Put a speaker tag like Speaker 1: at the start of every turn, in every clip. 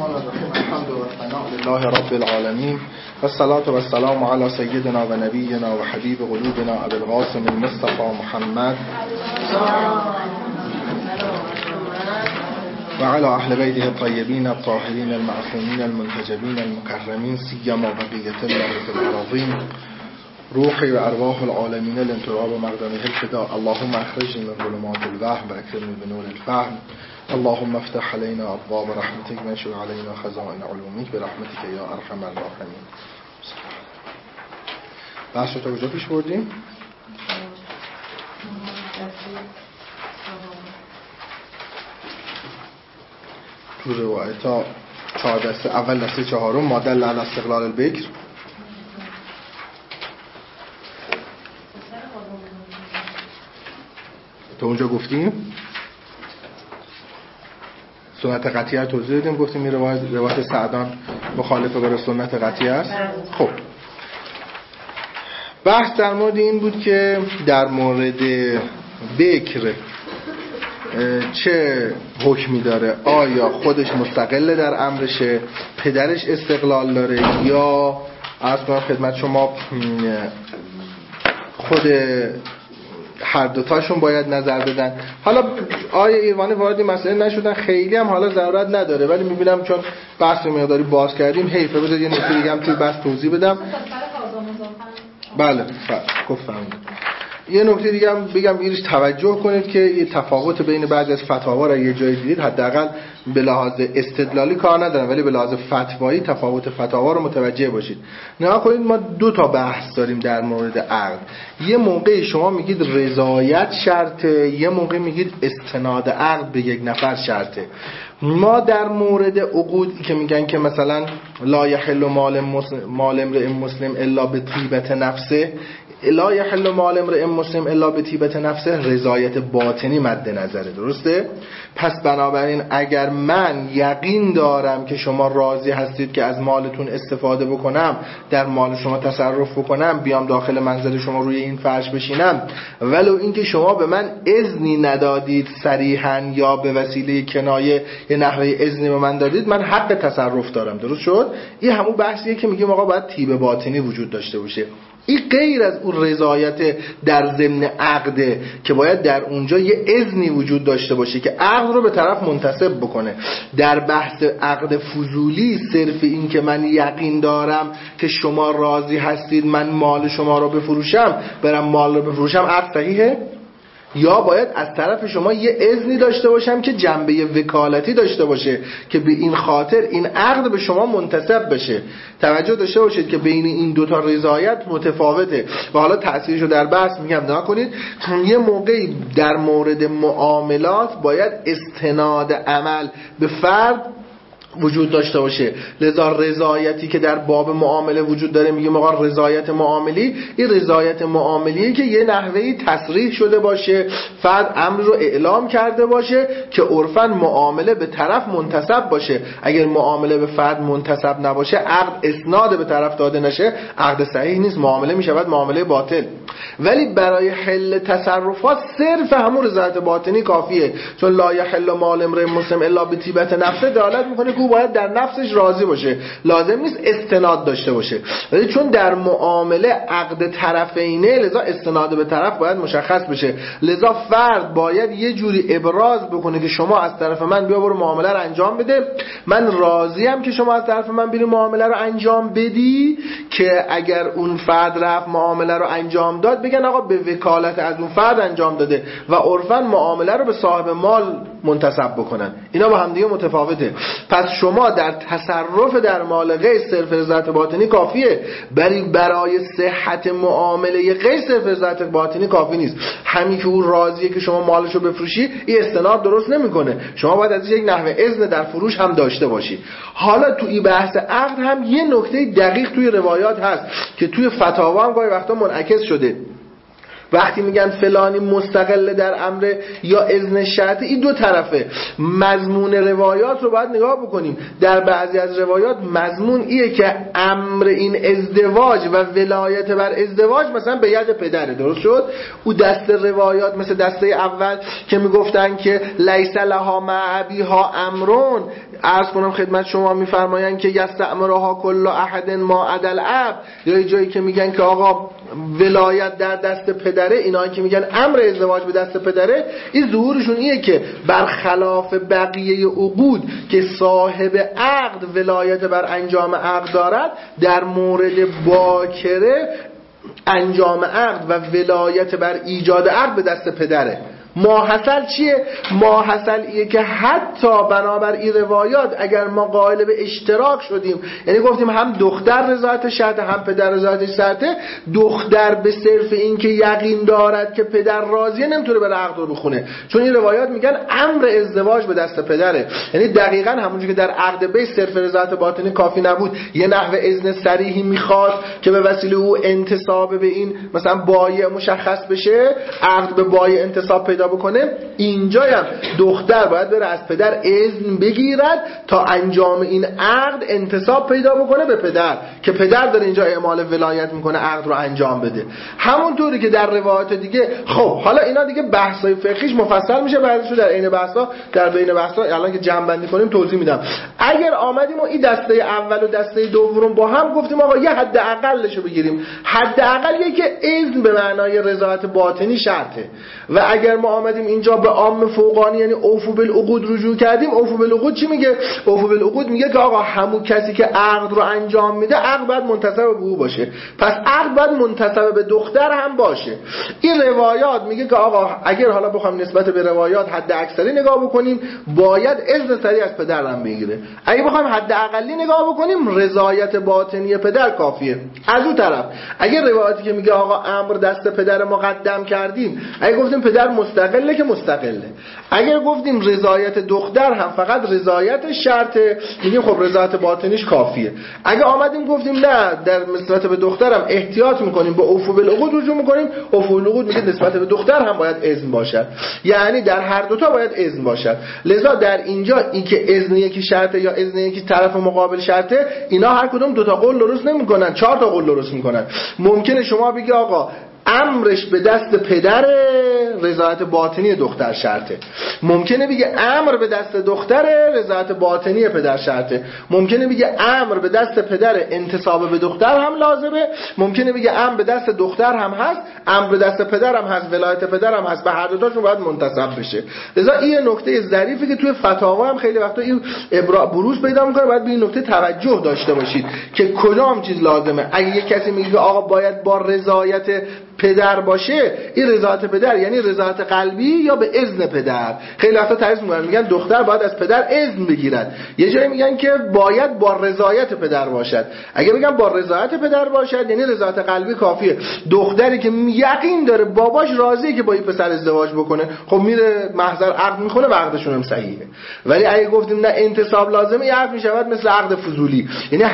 Speaker 1: الرحمن الرحیم. الحمد لله رب العالمین و الصلاة و السلام علی سیدنا و نبینا و حبیب قلوبنا ابی القاسم المصطفى محمد و علی اهل بیته الطیبین الطاهرین المعصومین المنتجبین المکرمین سیما بقیة الله فی الأراضین روحی و ارواح العالمین لانتراب مقدمه الفداء. اللهم اخرجنا من ظلمات الوهم و اکرمنا بنور الفهم. اللهم افتح علينا ابواب رحمتك وانشر علينا خزائن علومك برحمتك یا ارحم الراحمین. بحث رو تا کجا پیش بردیم؟ تو روایت ها اول دسته چهارم مادل علی استقلال البکر. تا اونجا گفتیم سنت قطعیه توضیح دادیم، گفتیم این روایت سعدان مخالفه برای سنت قطعیه است. خب بحث در مورد این بود که در مورد بکر چه حکمی داره، آیا خودش مستقل در امرشه، پدرش استقلال داره، یا عرض کنم خدمت شما خود هر دوتاشون باید نظر بدن. حالا آیه ایرانی وارد این مسئله نشدن، خیلی هم حالا ضرورت نداره، ولی میبینم چون بحث رو مقداری باز کردیم حیفه بذار یه نکته دیگه هم توی بحث توضیح بدم. بله گفتم یه نکته دیگه هم بگم، اینش توجه کنید که یه تفاوت بین بعضی از فتاوا را یه جای دیدید، حداقل به لحاظ استدلالی کار ندارم ولی به لحاظ فتوایی تفاوت فتاوا رو متوجه باشید. نه کنید ما دو تا بحث داریم در مورد عقد. یه موقع شما میگید رضایت شرطه، یه موقع میگید استناد عقد به یک نفر شرطه. ما در مورد عقود که میگن که مثلا لا یحل مال امرئ مسلم الا بطیبة نفسه، لا یحل مال امرئ مسلم الا بطیبة نفسه، رضایت باطنی مد نظره، درسته؟ پس بنابراین اگر من یقین دارم که شما راضی هستید که از مالتون استفاده بکنم، در مال شما تصرف بکنم، بیام داخل منزل شما روی این فرش بشینم، ولو اینکه شما به من اذنی ندادید صریحاً یا به وسیله کنایه یه نحوه اذنی به من دادید، من حق تصرف دارم. درست شد؟ این همون بحثیه که میگیم آقا باید طیب باطنی وجود داشته باشه. این غیر از اون رضایت در ضمن عقده که باید در اونجا یه اذنی وجود داشته باشه که عقد رو به طرف منتسب بکنه. در بحث عقد فضولی صرف این که من یقین دارم که شما راضی هستید من مال شما رو بفروشم، برم مال رو بفروشم، عقد صحیحه؟ یا باید از طرف شما یه اذنی داشته باشم که جنبه وکالتی داشته باشه که به این خاطر این عقد به شما منتسب بشه. توجه داشته باشید که بین این دوتا رضایت متفاوته و حالا تأثیرشو در بحث میگم نکنید. یه موقعی در مورد معاملات باید استناد عمل به فرد وجود داشته باشه، لذا رضایتی که در باب معامله وجود داره میگیم آقا رضایت معاملی، این رضایت معاملیه که یه نحوهی تصریح شده باشه، فرد امر رو اعلام کرده باشه که عرفاً معامله به طرف منتسب باشه. اگر معامله به فرد منتسب نباشه، عقد اسناد به طرف داده نشه، عقد صحیح نیست، معامله میشود معامله باطل. ولی برای حل تصرفات صرف همون رضایت باطنی کافیه، چون لا یحل مال امرئ مسلم الا بطیبة نفسه دلالت میکنه که باید در نفسش راضی باشه، لازم نیست استناد داشته باشه. ولی چون در معامله عقد طرفینه، لذا استناد به طرف باید مشخص بشه، لذا فرد باید یه جوری ابراز بکنه که شما از طرف من بیا برو معامله رو انجام بده، من راضیم که شما از طرف من بری معامله رو انجام بدی، که اگر اون فرد رفت معامله رو انجام داد بگن آقا به وکالت از اون فرد انجام داده و عرفاً معامله رو به صاحب مال منتسب بکنن. اینا با هم دیگه متفاوته. پس شما در تصرف در مال غیر صرف رضایت باطنی کافیه، برای صحت معامله غیر صرف رضایت باطنی کافی نیست. همین که اون راضیه که شما مالشو بفروشی، این استناد درست نمیکنه، شما باید از یک نحوه اذن در فروش هم داشته باشی. حالا تو این بحث عقد هم یه نکته دقیق توی روایات هست که توی فتاوا هم گاهی وقتا منعکس شده. وقتی میگن فلانی مستقل در امر یا اذن شرطی، این دو طرفه. مضمون روایات رو باید نگاه بکنیم. در بعضی از روایات مضمون ایه که امر این ازدواج و ولایت بر ازدواج مثلا به ید پدره. درست شد؟ او دست روایات مثل دسته اول که میگفتن که لیس لها مع ابیها امرون، عرض کنم خدمت شما میفرمایند که یستأمرها کل احد ما عدا الاب، یا جایی که میگن که آقا ولایت در دست پدره، اینا که میگن امر ازدواج به دست پدره، این ظهورشون اینه که برخلاف بقیه عقود که صاحب عقد ولایت بر انجام عقد دارد، در مورد باکره انجام عقد و ولایت بر ایجاد عقد به دست پدره. ماحصل چیه؟ ماحصل ایه که حتی بنابر این روایات اگر ما قائل به اشتراک شدیم، یعنی گفتیم هم دختر رضایت شرطه هم پدر رضایت شرطه، دختر به صرف این که یقین دارد که پدر راضیه نمیتونه بره عقد رو بخونه، چون این روایات میگن امر ازدواج به دست پدره. یعنی دقیقاً همونجوری که در عقد بیع صرف رضایت باطنی کافی نبود، یه نحوه اذن صریحی میخواد که به وسیله او انتساب به این مثلا بایع مشخص بشه، عقد به بایع انتساب پیدا بکنه، اینجا هم دختر باید بره از پدر اذن بگیرد تا انجام این عقد انتساب پیدا بکنه به پدر، که پدر داره اینجا اعمال ولایت میکنه عقد رو انجام بده. همونطوری که در روایات دیگه. خب حالا اینا دیگه بحثای فقهیش مفصل میشه، بعدش در عین بحثا در بین بحثا الان که جمع بندی کنیم توضیح میدم. اگر آمدیم و این دسته اول و دسته دوم با هم گفتیم آقا یه حد اقلشو بگیریم، حد اقل که اذن به معنای رضایت باطنی شرطه، و اگر ما آمدیم اینجا به عام فوقانی یعنی اوفو بالعقود رجوع کردیم، اوفو بالعقود چی میگه؟ اوفو بالعقود میگه که آقا همون کسی که عقد رو انجام میده عقد باید منتسب به او باشه، پس عقد باید منتسب به دختر هم باشه. این روایات میگه که آقا اگر حالا بخوام نسبت به روایات حد اکثری نگاه بکنیم، باید اذن صریح از پدر هم بگیره. اگه بخوام حد اقلی نگاه بکنیم، رضایت باطنی پدر کافیه. از اون طرف اگر روایاتی که میگه آقا امر دست پدر مقدم کردیم، اگه گفتیم پدر مستقله که مستقله، اگر گفتیم رضایت دختر هم فقط رضایت شرطه، میگیم خب رضایت باطنیش کافیه. اگه آمدیم گفتیم نه در نسبت به دخترم احتیاط میکنیم، به اوفو بالعقود رجوع میکنیم، اوفو بالعقود میگه نسبت به دختر هم باید اذن باشد، یعنی در هر دوتا باید اذن باشد. لذا در اینجا این که اذن یکی شرطه یا اذن یکی طرف مقابل شرطه، اینا هر کدوم دوتا قول درست نمیکنن، 4 تا قول درست میکنن. ممکنه شما بگی آقا امرش به دست پدر، رضایت باطنی دختر شرطه. ممکنه بگه امر به دست دختر، رضایت باطنی پدر شرطه. ممکنه بگه امر به دست پدر، انتساب به دختر هم لازمه. ممکنه بگه امر به دست دختر هم هست، امر به دست پدر هم هست، ولایت پدر هم هست، به هر دو تاشون باید منتسب بشه. لذا این نکته ظریفی که توی فتاوا هم خیلی وقتا این بروز پیدا میکنه، باید به این نکته توجه داشته باشید که کدام چیز لازمه. اگه یک کسی میگه آقا باید با رضایت پدر باشه، این رضایت پدر یعنی رضایت قلبی یا به اذن پدر. خیلی وقتا تعریف میگن دختر باید از پدر اذن بگیرد، یه جایی میگن که باید با رضایت پدر باشد. اگه بگم با رضایت پدر باشد یعنی رضایت قلبی کافیه. دختری که یقین داره باباش راضیه که با این پسر ازدواج بکنه، خب میره محضر عقد میکنه و عقدشون هم صحیحه. ولی اگه گفتیم نه انتصاب لازمه، یه عقد میشود مثل عقد فضولی، یعنی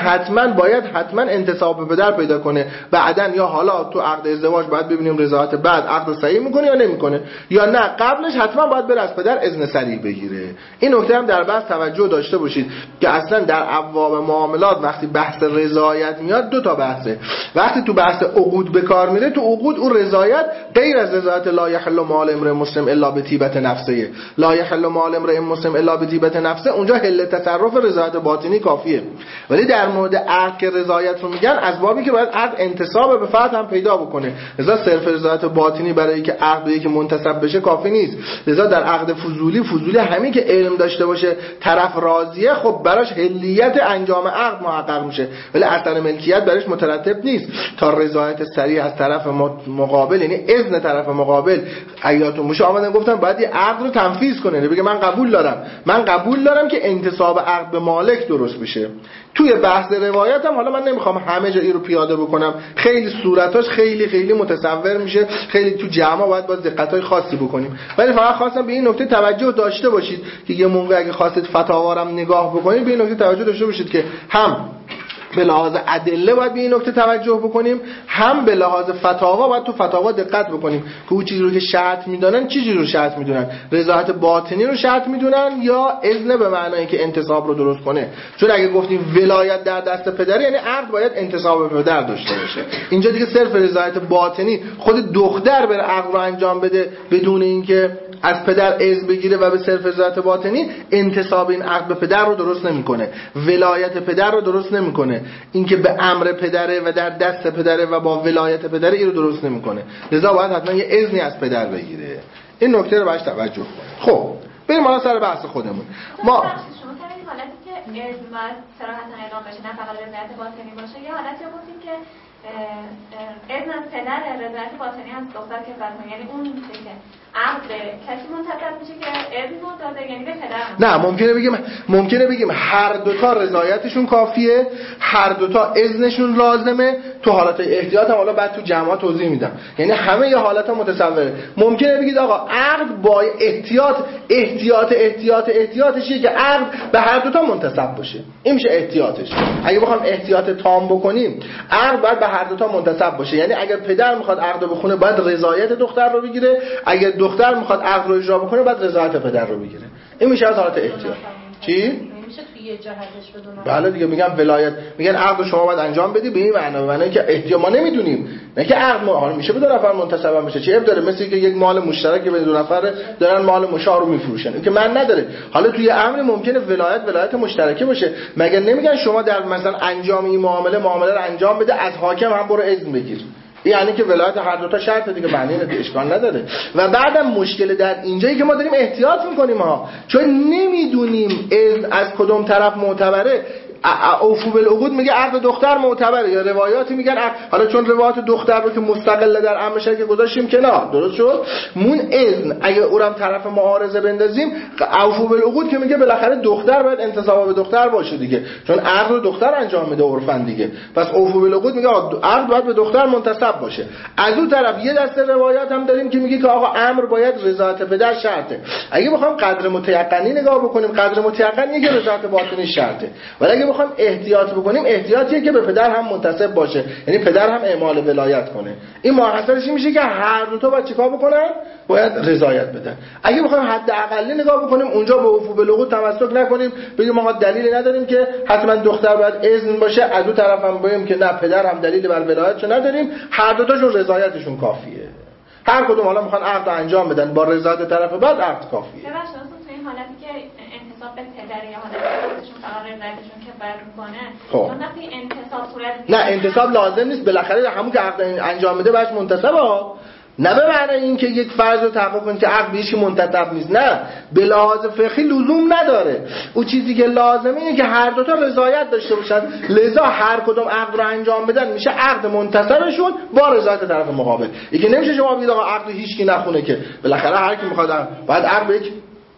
Speaker 1: حتما انتصاب به پدر پیدا کنه. بعدن یا حالا تو عقد ازدواج باید ببینیم رضایت بعد عقد صحیح میکنه یا نمیکنه، یا نه قبلش حتما باید بره از پدر اذن صریح بگیره. این نکته هم در بحث توجه داشته باشید که اصلا در ابواب معاملات وقتی بحث رضایت میاد دو تا بحثه. وقتی تو بحث عقود به کار میره، تو عقود اون رضایت غیر از رضایت لا یحل مال امرئ مسلم الا بطیبة نفسه، لا یحل مال امرئ مسلم الا بطیبة نفسه، اونجا حل تصرف رضایت باطنی کافیه. ولی در مورد عقد که رضایت رو میگن، از بابی که باید عقد انتصاب به فرد هم پیدا بکنه. لذا صرف رضایت باطنی برای که عقد که منتسب بشه کافی نیست. لذا در عقد فضولی همین که علم داشته باشه طرف راضیه، خب براش حلیت انجام عقد محقق میشه، ولی اثر ملکیت براش مترتب نیست تا رضایت صریح از طرف مقابل، یعنی اذن طرف مقابل. ایاتون باشه آمدن گفتن باید یه عقد رو تنفیذ کنه، بگه من قبول دارم که انتصاب عقد به مالک درست بشه. توی بحث روایت هم حالا من نمیخوام همه جا این رو پیاده بکنم، خیلی صورتاش خیلی متصور میشه، خیلی تو جمع باید باز دقتای خاصی بکنیم، ولی فقط خواستم به این نکته توجه داشته باشید که یه موقع اگه خواستید فتاوا رو نگاه بکنید به این نکته توجه داشته باشید که هم به لحاظ ادله باید به این نکته توجه بکنیم، هم به لحاظ فتاوا باید تو فتاوا دقت بکنیم که اون چیزی رو که شرط میدونن چه چیزی رو شرط میدونن، رضایت باطنی رو شرط میدونن یا اذن به معنای که انتصاب رو درست کنه. چون اگه گفتیم ولایت در دست پدر یعنی عقد باید انتصاب به پدر داشته باشه. اینجا دیگه صرف رضایت باطنی، خود دختر بره عقد رو انجام بده بدون اینکه از پدر اذن بگیره و به صرف رضایت باطنی، انتصاب این عقد به پدر رو درست نمیکنه، ولایت پدر رو درست نمیکنه، اینکه به امر پدره و در دست پدره و با ولایت پدره این رو درست نمیکنه. لذا باید حتما یه اذنی از پدر بگیره. این نکته رو باید توجه کنیم. خب بریم حالا سر بحث خودمون. ما
Speaker 2: حالتی که اذن باید صراحتاً اعلام بشه، نه فقط رضایت باطنی باشه. یه حالتی رو گفتیم که اذن از پدر، رضایت باطنی از دختر که فرض، یعنی اون که عقد کسی منتسب میشه که اذن داده، یعنی به پدر.
Speaker 1: نه، ممکنه بگیم هر دوتا رضایتشون کافیه، هر دوتا اذنشون لازمه. تو حالت احتیاط هم حالا بعد تو جمع توضیح میدم، یعنی همه یه حالتا متصوره. ممکنه بگید آقا عقد با احتیاطش که عقد به هر دوتا منتسب باشه، این میشه احتیاطش. اگه بخوام احتیاط تام بکنیم، عقد باید به هر دوتا منتسب باشه، یعنی اگر پدر میخواد عقد رو بخونه باید رضایت دختر رو بگیره، اگر دختر میخواد عقد رو اجرا بکنه باید رضایت پدر رو بگیره. این میشه از حالت احتیاط. چی؟
Speaker 2: میشه توی یه جهتش بدونم.
Speaker 1: بله دیگه، میگم ولایت، میگن عقد شما باید انجام بدی به این معنی که احتیاط ما نمیدونیم، نه که عقد حالا میشه به دو نفر منتسب بشه. چه عیب داره؟ مثل که یک مال مشترک به دو نفر دارن مال مشار رو میفروشن، این که من نداره. حالا توی امر ممکنه ولایت مشترکه باشه. مگر نمیگن شما در مثلا انجام این معامله رو انجام بده، از حاکم هم برو اذن بگیر، یعنی که ولایت هر دو تا شرط دیگه، معنی اشکال نداره. و بعدم مشکل در اینجایی که ما داریم احتیاط میکنیم چون نمیدونیم از کدوم طرف معتبره. اوفو بالعقود میگه عقد دختر معتبره، یا روایاتی میگن حالا چون روایات دختر رو که مستقل در امر شرک گذاشتیم کنار، درست شد، مون اذن اگه اونم طرف معارضه بندازیم، اوفو بالعقود که میگه بالاخره دختر باید انتصاب به دختر باشه دیگه، چون عقد رو دختر انجام میده عرفن دیگه. پس اوفو بالعقود میگه عقد باید به دختر منتسب باشه. از اون طرف یه دسته روایات هم داریم که میگه که آقا امر باید رضایت پدر شرطه. اگه بخوام قدر متیقنی نگاه بکنیم، قدر متیقنی که رضایت باطنی شرطه، ولی اگه بخوام احتیاط بکنیم، احتیاطیه که به پدر هم منتسب باشه، یعنی پدر هم اعمال ولایت کنه. این ماحصلش میشه که هر دو تا باید چیکار بکنن؟ باید رضایت بدن. اگه بخوایم حد اقلی نگاه بکنیم، اونجا به وفو بالعقود تمسک نکنیم، بگیم ما دلیلی نداریم که حتما دختر باید اذن باشه، از اون طرف هم بگیم که نه پدر هم دلیلی بر ولایتش نداریم، هر دو تاشون رضایتشون کافیه. هر کدوم حالا میخوان عقد رو انجام بدن با رضایت طرف بعد عقد کافیه.
Speaker 2: تو این حالتی که انتصاب به پدر یا حالتشون فقط رضایتشون که بر میکنه، چون وقتی انتصاب صورت
Speaker 1: نه انتصاب لازم نیست، بالاخره همون که عقد انجام بده باش منتسبه، نه به معنی اینکه یک فرض رو تحقق کنید که عقد بهش منتسب نیست، نه، به لحاظ فقهی لزوم نداره. اون چیزی که لازمه اینه که هر دو تا رضایت داشته باشن، لذا هر کدوم عقد رو انجام بدن میشه عقد منتسبشون با رضایت طرف مقابل. اینکه نمیشه شما بگید آقا عقد هیچ کی نخونه، که بالاخره هر کی میخواد باید عقد بگه.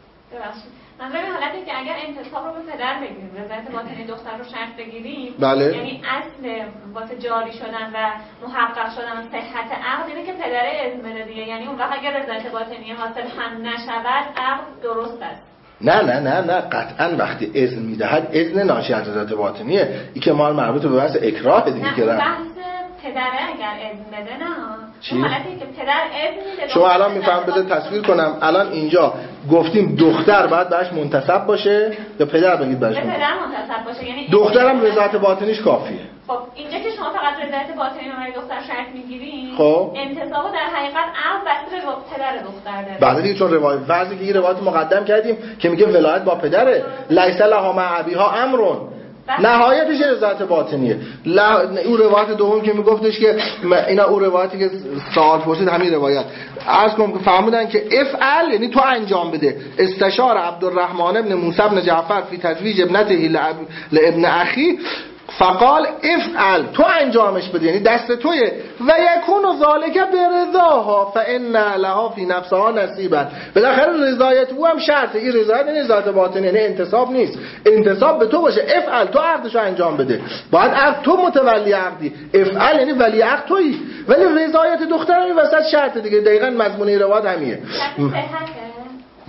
Speaker 2: منظور این حالتی که اگر انتصاب رو به پدر بگیریم، رضایت باطنی دختر رو شرط بگیریم،
Speaker 1: بله،
Speaker 2: یعنی اصل واسه جاری شدن و محقق شدن و صحت عقد اینه که پدر اذن بده دیگه. یعنی اون وقت اگر رضایت باطنی حاصل هم نشود، عقد درست است.
Speaker 1: نه قطعا وقتی اذن میدهد، اذن ناشی از رضایت باطنیه. این که مال مربوط به بحث اکراه دیگه، که
Speaker 2: بحث پدره اگر اذن بده، نه
Speaker 1: چی؟
Speaker 2: حالتی که پدر اذن میده.
Speaker 1: شما الان میفهم، بذار تصویر کنم. الان اینجا گفتیم دختر باید بهش منتسب باشه یا پدر بگید بهش
Speaker 2: پدر منتسب باشه، یعنی
Speaker 1: دخترم رضایت باطنیش کافیه.
Speaker 2: خب اینجا که شما فقط رضایت باطنی رو برای دختر شرط میگیرین،
Speaker 1: خب
Speaker 2: انتصابو در حقیقت عقد بسته به پدر دختر داره.
Speaker 1: بعد دیگه چون روایت فرضی که این روایت مقدم کردیم که میگه ولایت با پدره، لیس لها مع ابیها امرون، نهایتش رضایت باطنیه. اون روایت دوم که میگفتش که اینا، اون روایتی که سوال پرسید همین روایت، عرض کنم که فهمیدن که افعل یعنی تو انجام بده. استشار عبدالرحمن ابن موسی ابن جعفر فی تزویج ابنته لابن اخی فقال افعل، تو انجامش بده، یعنی دست تویه. و یکون ذالک برضاها فان لها فی نفسها نصیبا، بالاخره رضایت او هم شرطه. این رضایت یعنی رضایت باطنی، یعنی انتصاب نیست، انتصاب به تو باشه. افعل، تو عقدشو انجام بده، باید عقد تو متولی عقدی. افعل یعنی ولی عقد تویی، ولی رضایت دختر این وسط شرطه دیگه. دقیقاً مضمون روایت همیه.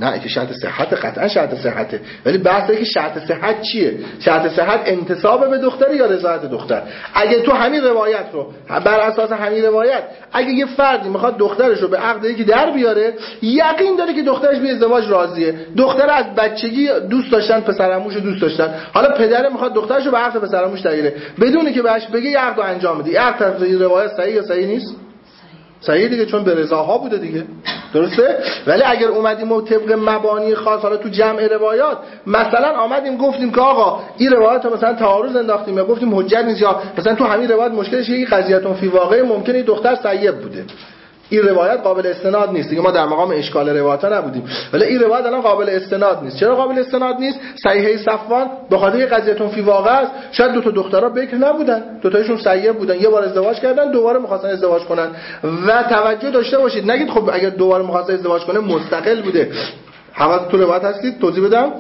Speaker 1: نه که شرط صحت قطعا شرط صحته، ولی بحث اینه که شرط صحت چیه؟ شرط صحت انتساب به دختر یا رضایت دختر. اگه تو همین روایت رو بر اساس همین روایت اگه یه فردی میخواد دخترش رو به عقد یکی در بیاره، یقین داره که دخترش به ازدواج راضیه، دختر از بچگی دوست داشتن، پسرعموش رو دوست داشتن، حالا پدر میخواد دخترش رو به عقد پسرعموش درگیره بدون که بهش بگه یه عقد رو انجام بده. عقد این روایت صحیح یا صحیح نیست؟ صحیح دیگه، چون به رضاها بوده دیگه، درسته؟ ولی اگر اومدیم و طبق مبانی خاص حالا تو جمع روایات مثلا آمدیم گفتیم که آقا این روایت رو مثلا تعارض انداختیم یا گفتیم حجت نیست، یا مثلا تو همین روایت مشکلش یه قضیه‌تون فی واقع ممکنه این دختر سیب بوده، این روایت قابل استناد نیست دیگه، ما در مقام اشکال روایت ها نبودیم، ولی این روایت الان قابل استناد نیست. چرا قابل استناد نیست؟ صحیحه صفوان به خاطر یه قضیه‌تون فی واقع است، شاید دو تا دخترها بکر نبودن، دو تایشون سیب بودن، یه بار ازدواج کردن، دوباره می‌خواستن ازدواج کنن. و توجه داشته باشید نگید خب اگر دوباره می‌خواست ازدواج کنه مستقل بوده. حواس تو روایت هستید توضیح بدم؟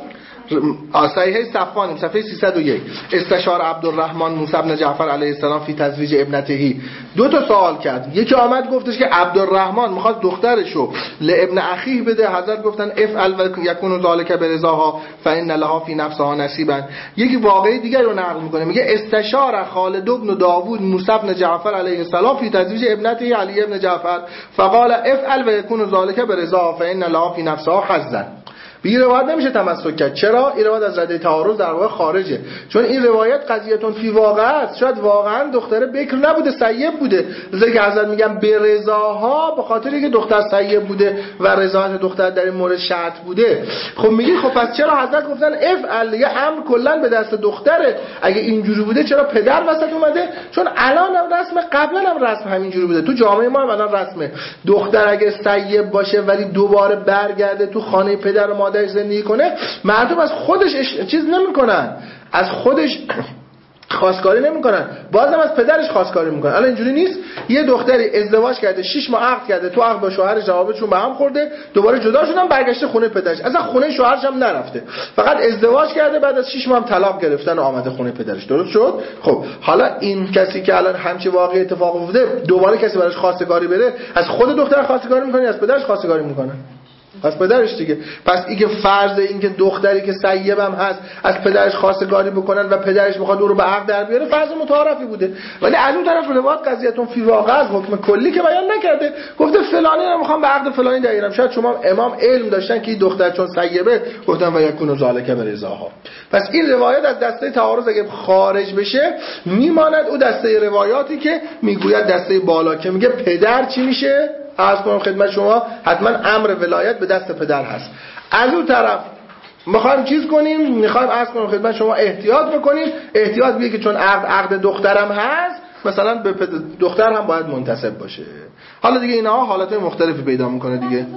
Speaker 1: صحیحه صفوان صفحه 301 استشار عبدالرحمن موسی بن جعفر علیه السلام فی تزویج ابنته. دو تا سوال کرد، یکی آمد گفتش که عبدالرحمن میخواد دخترشو لابن اخیه بده، حضرت گفتن افعل و یکون ذالک برضاها فان لها فی نفسها نصیبا. یکی واقعی دیگر رو نقل میکنه، میگه استشار خالد بن داوود موسی بن جعفر علیه السلام فی تزویج ابنته علی ابن جعفر فقال افعل و یکون ذالک برضاها فان لها فی نفسها حظا. به این روایت نمیشه تمسک کرد. چرا؟ این روایت از رده تعارض در واقع خارجه، چون این روایت قضیه‌تون فی واقع است، شاید واقعا دختره بکر نبوده، سیب بوده، لذا که حضرت میگم به رضاها به خاطر اینکه دختر سیب بوده و رضایت دختر در این مورد شرط بوده. خب میگی خب پس چرا حضرت گفتن افعل؟ یه امر کلا به دست دختره، اگه اینجوری بوده چرا پدر وسط اومده؟ چون الان هم رسم، قبلا هم رسم همینجوری بوده، تو جامعه ما هم الان رسمه دختر اگه سیب باشه ولی دوباره برگرده تو خانه پدر و مادر زندگی کنه، مردم از خودش چیز نمیکنن، از خودش خواستگاری نمیکنن، بازم از پدرش خواستگاری میکنن. الان اینجوری نیست، یه دختری ازدواج کرده 6 ماه عقد کرده، تو عقد با شوهرش جوابشون به هم خورده، دوباره جدا شدن، برگشته خونه پدرش، اصلا خونه شوهرش هم نرفته، فقط ازدواج کرده، بعد از 6 ماه هم طلاق گرفتن و آمده خونه پدرش. درست شد؟ خب حالا این کسی که الان همچی واقعی اتفاق افتاده، دوباره کسی براش خواستگاری بره، از خود دختر خواستگاری میکنه، از پدرش خواستگاری میکنه؟ از پدرش دیگه. پس این که فرض این که دختری که سیب هم هست از پدرش خواستگاری بکنن و پدرش میخواد او رو به عقد در بیاره فرض متعارفی بوده، ولی از اون طرف روایت قضیه‌تون فی واقع از حکم کلی که بیان نکرده، گفته فلانی رو میخوام به عقد فلانی درگیرم. شاید شما امام علم داشتن که این دختر چون سیبه گفتن و یکون ذالک برضاها. پس این روایت از دسته تعارض اگه خارج بشه میماند او دسته روایاتی که میگوید دسته بالا که میگه پدر چی میشه. عرض کنم خدمت شما حتما امر ولایت به دست پدر هست. از اون طرف میخوایم چیز کنیم، میخوایم عرض کنم خدمت شما احتیاط بکنیم، احتیاط بیه که چون عقد دخترم هست مثلا به دختر هم باید منتسب باشه. حالا دیگه اینها حالات مختلفی پیدا میکنه دیگه.
Speaker 2: سوالم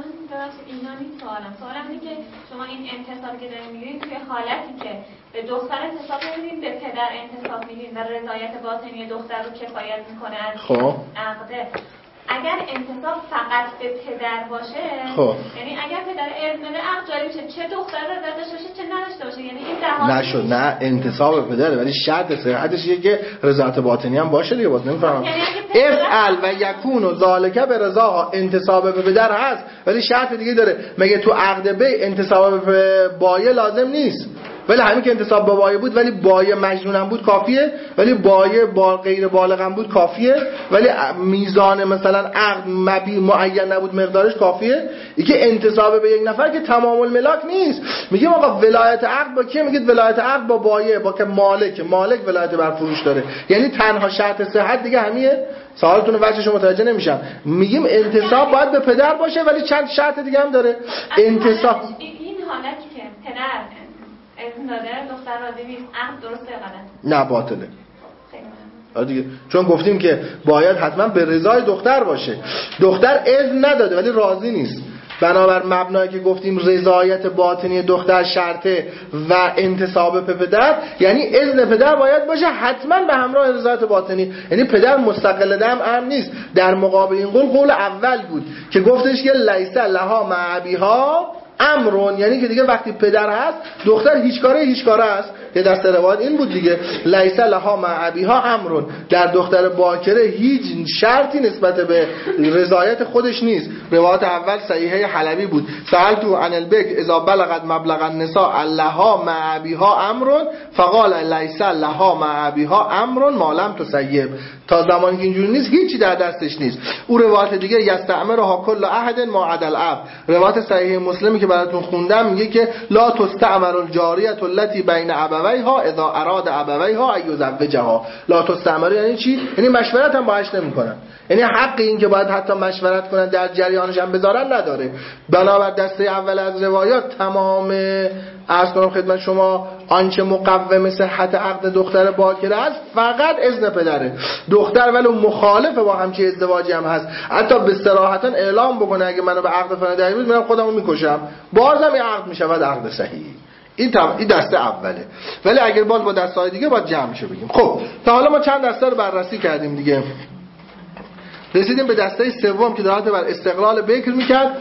Speaker 2: اینه که شما این انتصابی که دارین میگین توی حالتی که به دختر انتصاب میدین، به پدر انتصاب میدین و رضایت باطنی دختر رو کفایت میکنه از عقده. اگر انتصاب فقط به پدر باشه، یعنی اگر پدر ارث بده عقد جاری میشه، چه دختر رو داشته باشه چه نداشته باشه، یعنی این دهات
Speaker 1: نشد. نه انتصاب به پدره، ولی شرط صحتش اینه که رضایت باطنی هم باشه دیگه. باز نمیفهمم. افعل و یکون ذالک برضاها انتصاب به پدر هست، ولی شرط دیگه داره. مگه تو عقد بی انتصاب به بایه لازم نیست؟ ولی همین که انتصاب با بایه بود ولی بایه مجنونم بود کافیه، ولی بایه با غیر بالغم بود کافیه، ولی میزان مثلا عقد معین نبود مقدارش کافیه. این که انتصاب به یک نفر که تمام الملاک نیست. میگیم آقا ولایت عقد با کیه؟ میگید ولایت عقد با بایه، با که مالک ولایت بر فروش داره، یعنی تنها شرط صحت دیگه همیه. سوالتون رو وجهش متوجه نمیشم. میگیم انتصاب باید به پدر باشه ولی چند شرط دیگه هم داره. انتصاب
Speaker 2: این حالتی که پدر اذن داده دختر راضی نیست، عقد درسته یا غلط؟
Speaker 1: نه باطله. دیگه چون گفتیم که باید حتما به رضای دختر باشه. دختر اذن نداده ولی راضی نیست، بنابر مبنایی که گفتیم رضایت باطنی دختر شرطه و انتصاب به پدر، یعنی اذن پدر باید باشه حتما به همراه رضایت باطنی. یعنی پدر مستقل دم نیست. در مقابل این قول اول بود که گفتش که لیس لها مع ابیها امرون، یعنی که دیگه وقتی پدر هست دختر هیچ کاره است. یه دسته روایت این بود دیگه، لیس لها مع ابیها امرون، در دختر باکره هیچ شرطی نسبت به رضایت خودش نیست. روایت اول صحیحه حلبی بود، سألتو عن البکر اذا بلغت مبلغ النساء لها مع ابیها امرون فقال لیس لها مع ابیها امرون ما لم تسیب، تا زمانی که اینجوری نیست هیچی در دستش نیست. او روایت دیگه یستعمرها کل احد ما عدا الاب، روایت صحیح مسلمی که براتون خوندم میگه که لا تستعمر الجاریه التي بین ابویها اذا اراد ابویها ان یزوجها. لا تستعمر یعنی چی؟ یعنی مشورت هم باهاش نمیکنن، یعنی حق این که باید حتی مشورت کنن در جریانش هم بذارن نداره. بنابر دسته اول از روایات تمام عرض کنم خدمت شما آنچه مقوم صحت عقد دختر باکره است فقط اذن پدره. دختر ولو مخالف با همچین ازدواجی هم هست، حتی به صراحتا اعلام بکنه اگه منو به عقد فلان در میاد منم خودمو میکشم، بازم این عقد میشود عقد صحیح. این دسته اوله. ولی اگر باز با دسته‌های دیگه باید جمعشو بگیم. خب تا حالا ما چند دسته رو بررسی کردیم دیگه، رسیدیم به دسته سوم که دارات بر استقلال بکر میکرد.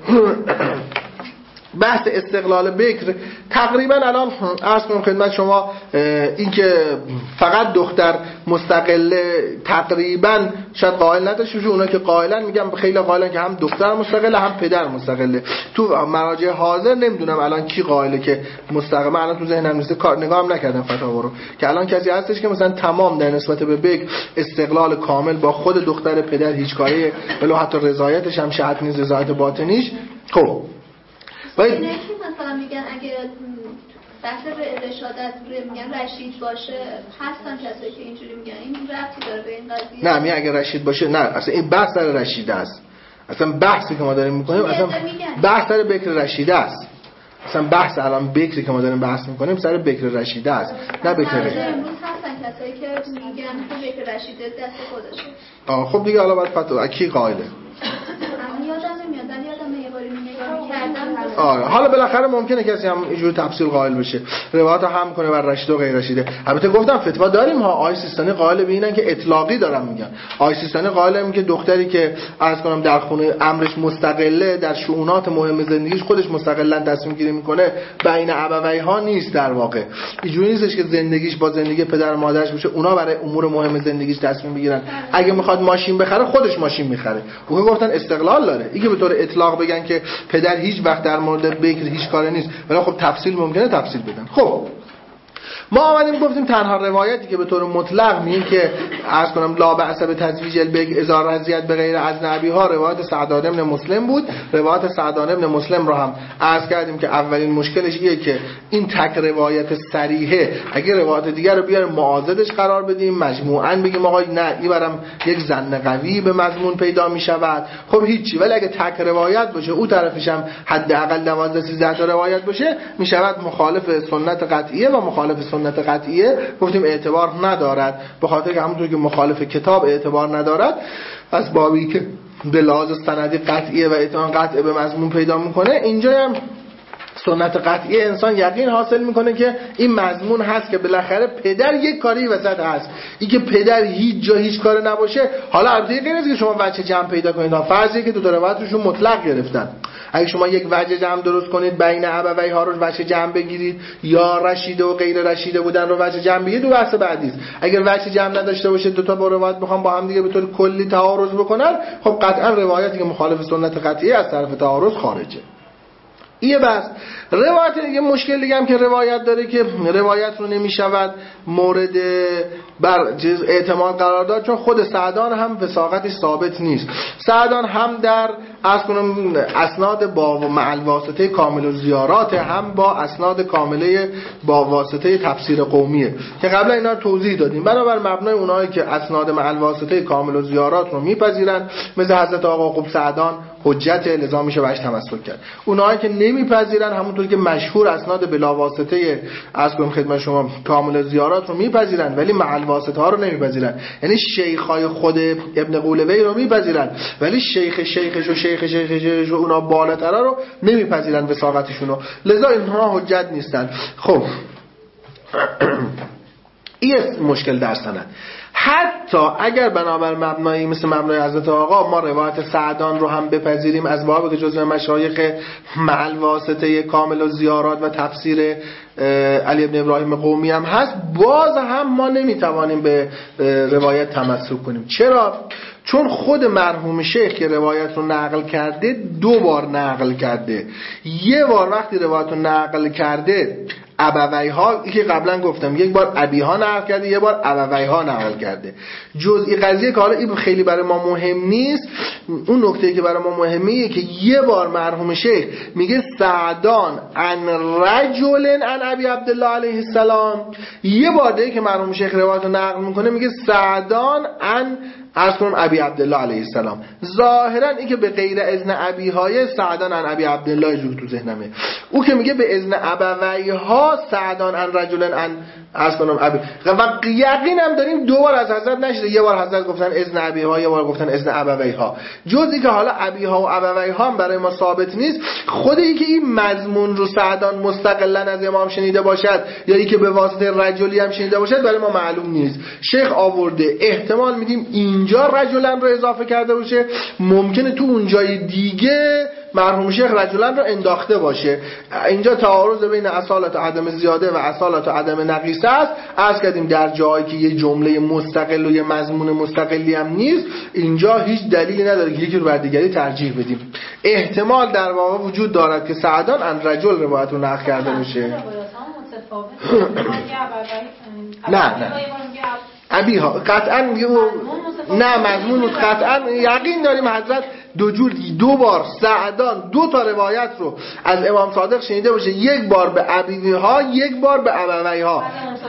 Speaker 1: بحث استقلال بکر تقریبا الان عرض کنم خدمت شما این که فقط دختر مستقله تقریبا شاید قائل نداشته باشه، اونا که قائلن میگم خیلی قائلن که هم دختر مستقله هم پدر مستقله. تو مراجع حاضر نمیدونم الان کی قائله که مستقله، الان تو ذهنم نیست، کار نگاهم نکردم فتاوا رو که الان کسی هستش که مثلا تمام در نسبت به بکر استقلال کامل با خود دختر پدر هیچ کاره، ولو حتی رضایتش هم شرط نیست، رضایت باطنیش. خب
Speaker 3: اینه که مثلا میگن اگه بحث رشادت میگن رشید باشه، هستن کسایی که اینجوری میگن، این ربطی داره به این قضیه؟
Speaker 1: نه میگه اگه رشید باشه، نه اصلا این بحث سر رشیده است. اصلا بحثی که ما داریم میکنیم اصلا بحث سر بکر رشیده است. اصلا بحث الان بکری که ما داریم بحث میکنیم سر بکر رشیده است، نه بکر رشیده.
Speaker 3: امروز هستن کسایی که میگن که بکر رشیده دست خودشه.
Speaker 1: خب دیگه حالا باید فتوا کی قائله؟
Speaker 3: یادم نمیاد، ولی یادم یه باری نگاه می‌کردم.
Speaker 1: حالا بالاخره ممکنه کسی هم اینجوری تفصیل قائل بشه، روایات هم کنه بر رشید و غیر رشیده. البته گفتم فتوا داریم ها، آقای سیستانی قائل به اینن که اطلاقی دارم میگن. آقای سیستانی قائل این که دختری که عرض کنم در خونه امرش مستقله، در شؤونات مهم زندگیش خودش مستقلا تصمیم گیری میکنه، بین ابویها نیست. در واقع اینجوری نیستش که زندگیش با زندگی پدر و مادرش بشه، اونا برای امور مهم زندگیش تصمیم بگیرن. اگه میخواد ماشین بخره خودش ماشین میخره. اون گفتن استقلال داره. اینکه به طور اطلاق بگن که پدر هیچ وقت در مورد بکر هیچ کاری نیست، ولی خب تفصیل ممکنه تفصیل بدن. خب ما آمدیم گفتیم تنها روایتی که به طور مطلق میگه که عرض کنم لا بأس بتزویج البکر اذا رضیت بغیر اذن ابیها روایت سعدان بن مسلم بود. روایت سعدان بن مسلم رو هم عرض کردیم که اولین مشکلش اینه که این تک روایت صریحه، اگه روایت دیگر رو بیاریم معاضدش قرار بدیم، مجموعاً بگیم آقا نه اینورم یک ظن قوی به مضمون پیدا میشود، خب هیچی. ولی اگه تک روایت باشه او طرفش هم حداقل 12-13 تا روایت باشه، میشود مخالف سنت قطعیه و مخالف سنت قطعیه گفتیم اعتبار ندارد، به خاطر که همونطور که مخالف کتاب اعتبار ندارد، از بابی که به لحاظ سندی قطعیه و اعتبار قطعی به مضمون پیدا میکنه، اینجا هم سنت قطعی انسان یقین حاصل میکنه که این مضمون هست که بالاخره پدر یک کاری وسط هست. این که پدر هیچ جا هیچ کار نباشه، حالا البته غیر از که شما وجه جمع پیدا کنید، فرضیه که دو تا روایتشون مطلق گرفتن، اگه شما یک وجه جمع درست کنید بین ابویها رو وجه جمع بگیرید یا رشیده و غیر رشیده بودن رو وجه جمع بگیرید، دو بحث بعدی است. اگر وجه جمع نداشته باشه دو تا روایت بخوام با هم دیگه به طور کلی تعارض بکنن، خب قطعا روایتی که مخالف سنت قطعی از طرف تعارض خارجه. یه بس روایت یه مشکل دیگه هم که روایت داره که روایت رو نمیشود مورد بر اعتماد قرار داد، چون خود سعدان هم وثاقتش ثابت نیست. سعدان هم در اسناد با مع الواسطه کامل و زیارات، هم با اسناد کامله با واسطه تفسیر قومیه که قبلا اینا رو توضیح دادیم. بنابر مبنای اونایی که اسناد مع الواسطه کامل و زیارات رو میپذیرن مثل حضرت آقا خوب سعدان حجت، لذا میشه بهش تمسک کرد. اونایی که نمیپذیرن همونطور که مشهور اسناد بلا واسطه از خدمت شما کامل زیارات رو میپذیرن ولی مع الواسطه ها رو نمیپذیرن. یعنی شیخای خود ابن قولوی رو میپذیرن ولی شیخش و اونا بالاتر رو نمیپذیرن وثاقتشون رو، لذا اینها حجت نیستن. خب این مشکل در سند. حتی اگر بنابر مبنایی مثل مبنای حضرت آقا ما روایت سعدان رو هم بپذیریم از باب که جزء مشایخ مع واسطه کامل و زیارات و تفسیر علی ابن ابراهیم قمی هم هست، باز هم ما نمیتوانیم به روایت تمسک کنیم. چرا؟ چون خود مرحوم شیخ که روایت رو نقل کرده 2 بار نقل کرده. یه بار وقتی روایت رو نقل کرده ابویها که قبلا گفتم، یک بار ابیها نقل کرده، یه بار ابویها نقل کرده. جزئی قضیه که حالا این خیلی برای ما مهم نیست، اون نکته که برای ما مهمه که یه بار مرحوم شیخ میگه سعدان عن رجل عن ابی عبدالله علیه السلام، یه بار دیگه که مرحوم شیخ روایت رو نقل میکنه میگه سعدان عن ابی عبدالله علیه السلام. ظاهرا این که به غیر اذن ابیهای سعدان عن ابی عبدالله جو تو ذهنمه، او که میگه به اذن ابویها سعدان عن رجل عن ابی، و یقینم داریم 2 بار از حضرت نشده، یه بار حضرت گفتن اذن ابیها، یه بار گفتن اذن ابویها. جزئی که حالا ابیها و ابویها هم برای ما ثابت نیست، خود این که این مضمون رو سعدان مستقلا از امام شنیده باشد یا این که به واسطه رجلی هم شنیده باشد برای ما معلوم نیست. شیخ آورده، احتمال میدیم اینجا رجلن رو اضافه کرده باشه، ممکنه تو اون جای دیگه مرحوم شیخ رجلن رو انداخته باشه. اینجا تعارض بین اصالت و عدم زیاده و اصالت و عدم نقیصه است. عرض کردیم در جایی که یه جمله مستقل و یه مضمون مستقلی هم نیست، اینجا هیچ دلیلی نداره که یکی رو بر دیگری ترجیح بدیم. احتمال در واقع وجود دارد که سعدان عن رجل روایت رو نقل کرده باشه. نه ابیها قطعا میگه نه مضمون قطعا یقین داریم حضرت 2 بار سعدان 2 تا روایت رو از امام صادق شنیده باشه، یک بار به ابیها، یک بار به ابویها.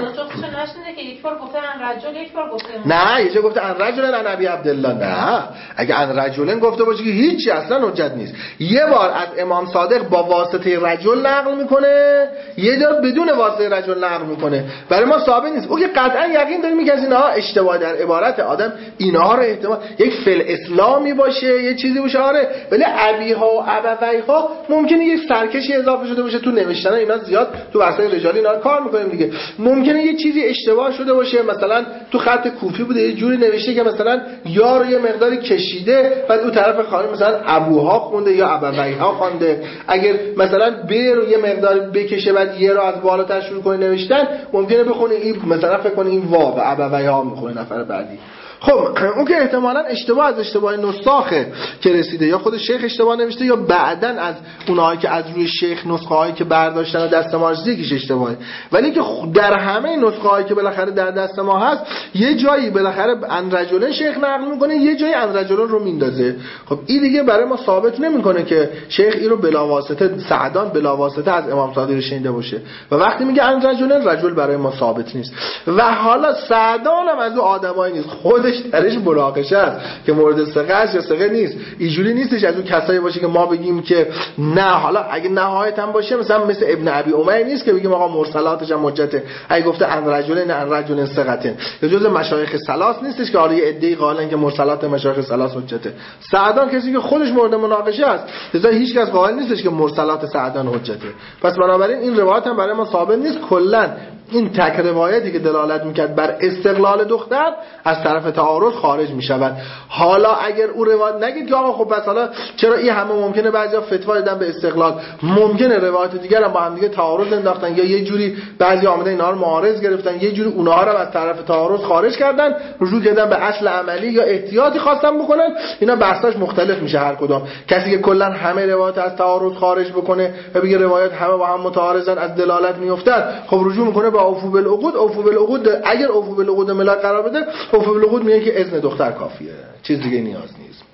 Speaker 1: نه یه جا گفته عن رجل عن ابی عبدالله. نه اگه عن رجل گفته باشه که هیچی اصلا حجت نیست. یه بار از امام صادق با واسطه رجل نقل میکنه، یه جا بدون واسطه رجل نقل میکنه، برای ما ثابت نیست. او که قطعا یقین داریم که از اینها اشتباه در عبارت آدم اینها رو احتمال یک فعل اسلامی باشه، یه چیزی باشه، آره، ولی ابیها و ابویها ممکنه یک سرکشی اضافه شده باشه. تو نوشتن اینا زیاد تو وسایل رجالی اینا رو کار میکنیم دیگه. ممکنه یه چیزی اشتباه شده باشه، مثلا تو خط کوفی بوده یه جوری نوشته که مثلا یا رو یه مقداری کشیده، بعد اون طرف خانم مثلا ابوها خونده یا ابویها خونده. اگر مثلا ب رو یه مقداری بکشه بعد یه رو از بالاتر شروع کنه نوشتن، ممکنه بخونه این مثلا فکر کنه این واو ابویها میخونه نفر بعدی. خب اون که احتمالاً اشتباه از اشتباه نساخه که رسیده، یا خود شیخ اشتباه نوشته یا بعدن از اونهایی که از روی شیخ نسخه هایی که برداشتن و دست ما یکیش اشتباهه. ولی که در همه نسخه هایی که بالاخره در دست ما هست یه جایی بالاخره عن رجل شیخ نقل میکنه، یه جایی عن رجل رو میندازه. خب این دیگه برای ما ثابت نمیکنه که شیخ این رو بلا واسطه سعدان بلا واسطه از امام صادق شنیده باشه، و وقتی میگه عن رجل برای ما ثابت نیست. و حالا سعدان هم از اون آدمایی نیست، خودش درش مناقشه است که مورد ثقه است یا ثقه نیست. اینجوری نیستش از اون کسایی باشه که ما بگیم که نه، حالا اگه نهایت هم باشه مثلا مثل ابن ابی عمر نیست که بگیم آقا مرسلاتش هم حجته، اگه گفته عن رجل نه عن رجل ثقه، یا جزء مشایخ ثلاث نیستش که حالا یه عده‌ای قائلن که مرسلات مشایخ ثلاث حجته. سعدان کسی که خودش مورد مناقشه است، لذا هیچ کس قائل نیستش که مرسلات سعدان حجته. پس بنابراین این روایت هم برای ما ثابت نیست. کلا این تک روایتی که دلالت میکرد بر استقلال دختر از طرف تعارض خارج میشود. حالا اگر او روایت نگید که آقا خب بس حالا چرا این همه ممکنه بعضیا فتوا دادن به استقلال، ممکنه روایت دیگر هم با هم دیگه تعارض انداختن یا یه جوری بعضی آمدن اینا رو معارض گرفتن، یه جوری اونها رو از طرف تعارض خارج کردن، رجوع کردن به اصل عملی یا احتیاطی خواستن بکنن. اینا بحثاش مختلف میشه هر کدام. کسی که کلا همه روایت از تعارض خارج بکنه و بگه روایت همه با هم متعارضن از دلالت میافتن، خب رجوع میکنه به اوفو بالعقود. اگر اوفو بالعقود ملاک قرار بده، اوفو بالعقود میگه که اذن دختر کافیه، چیز دیگه نیاز نیست.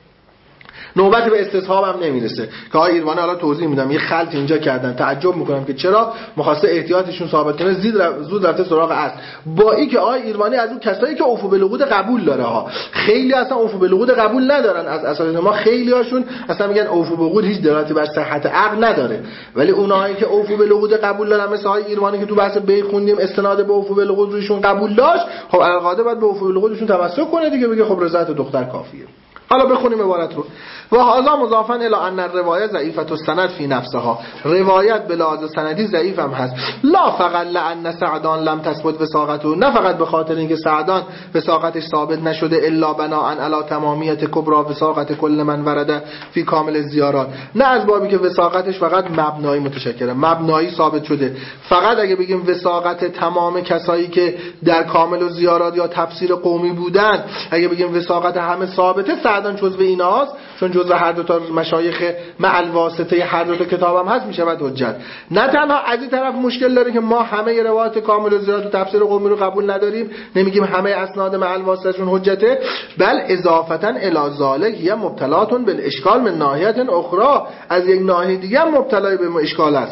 Speaker 1: نوبت به استصحاب هم نمیرسه که آقای ایروانی حالا توضیح میدم یه خلط اینجا کردن، تعجب میکنم که چرا می‌خواسته احتیاطشون ثابت کنه زود رفته سراغ اصل، با این که آقای ایروانی از اون کسایی که اوفو بالعقود قبول داره ها. خیلی اصلا اوفو بالعقود قبول ندارن از اساتید ما، خیلی هاشون اصلا میگن اوفو بالعقود هیچ دلالتی بر صحت عقد نداره، ولی اونایی که اوفو بالعقود قبول دارن مثل آقای ایروانی که تو بحث بی خوندیم استناد به اوفو بالعقود روشون قبول داشت، خب القاعده باید به اوفو بالعقودشون تمسک کنه دیگه، بگه خب رضایت دختر کافیه. حالا بخونیم عبارت رو. و هذا مضافا الی ان الروایه ضعیفه السند فی نفسها، روایت به لحاظ سندی ضعیف هم هست. لا فقط لان سعدان لم تثبت وثاقته، نه فقط به خاطر اینکه سعدان وثاقتش ثابت نشده، الا بناء علی تمامیت کبری وثاقت کل من ورده فی کامل الزیارات، نه از بابی که وثاقتش فقط مبنایی متشکره، مبنایی ثابت شده. فقط اگه بگیم وثاقت تمام کسایی که در کامل الزیارات یا تفسیر قومی بودن، اگه بگیم وثاقت همه ثابته، سعدان جزو ایناست، چون جزو هر دو تا مشایخ مع الواسطه هر دو تا کتابم هست، میشود حجت. نه تنها از این طرف مشکل داره که ما همه روایات کامل الزیارات و تفسیر قومی رو قبول نداریم، نمیگیم همه اسناد مع الواسطهشون حجته، بل اضافتا الی ذلک هی مبتلات بالاشکال من ناحیه اخرى، از یک ناحیه دیگه مبتلای به اشکال است.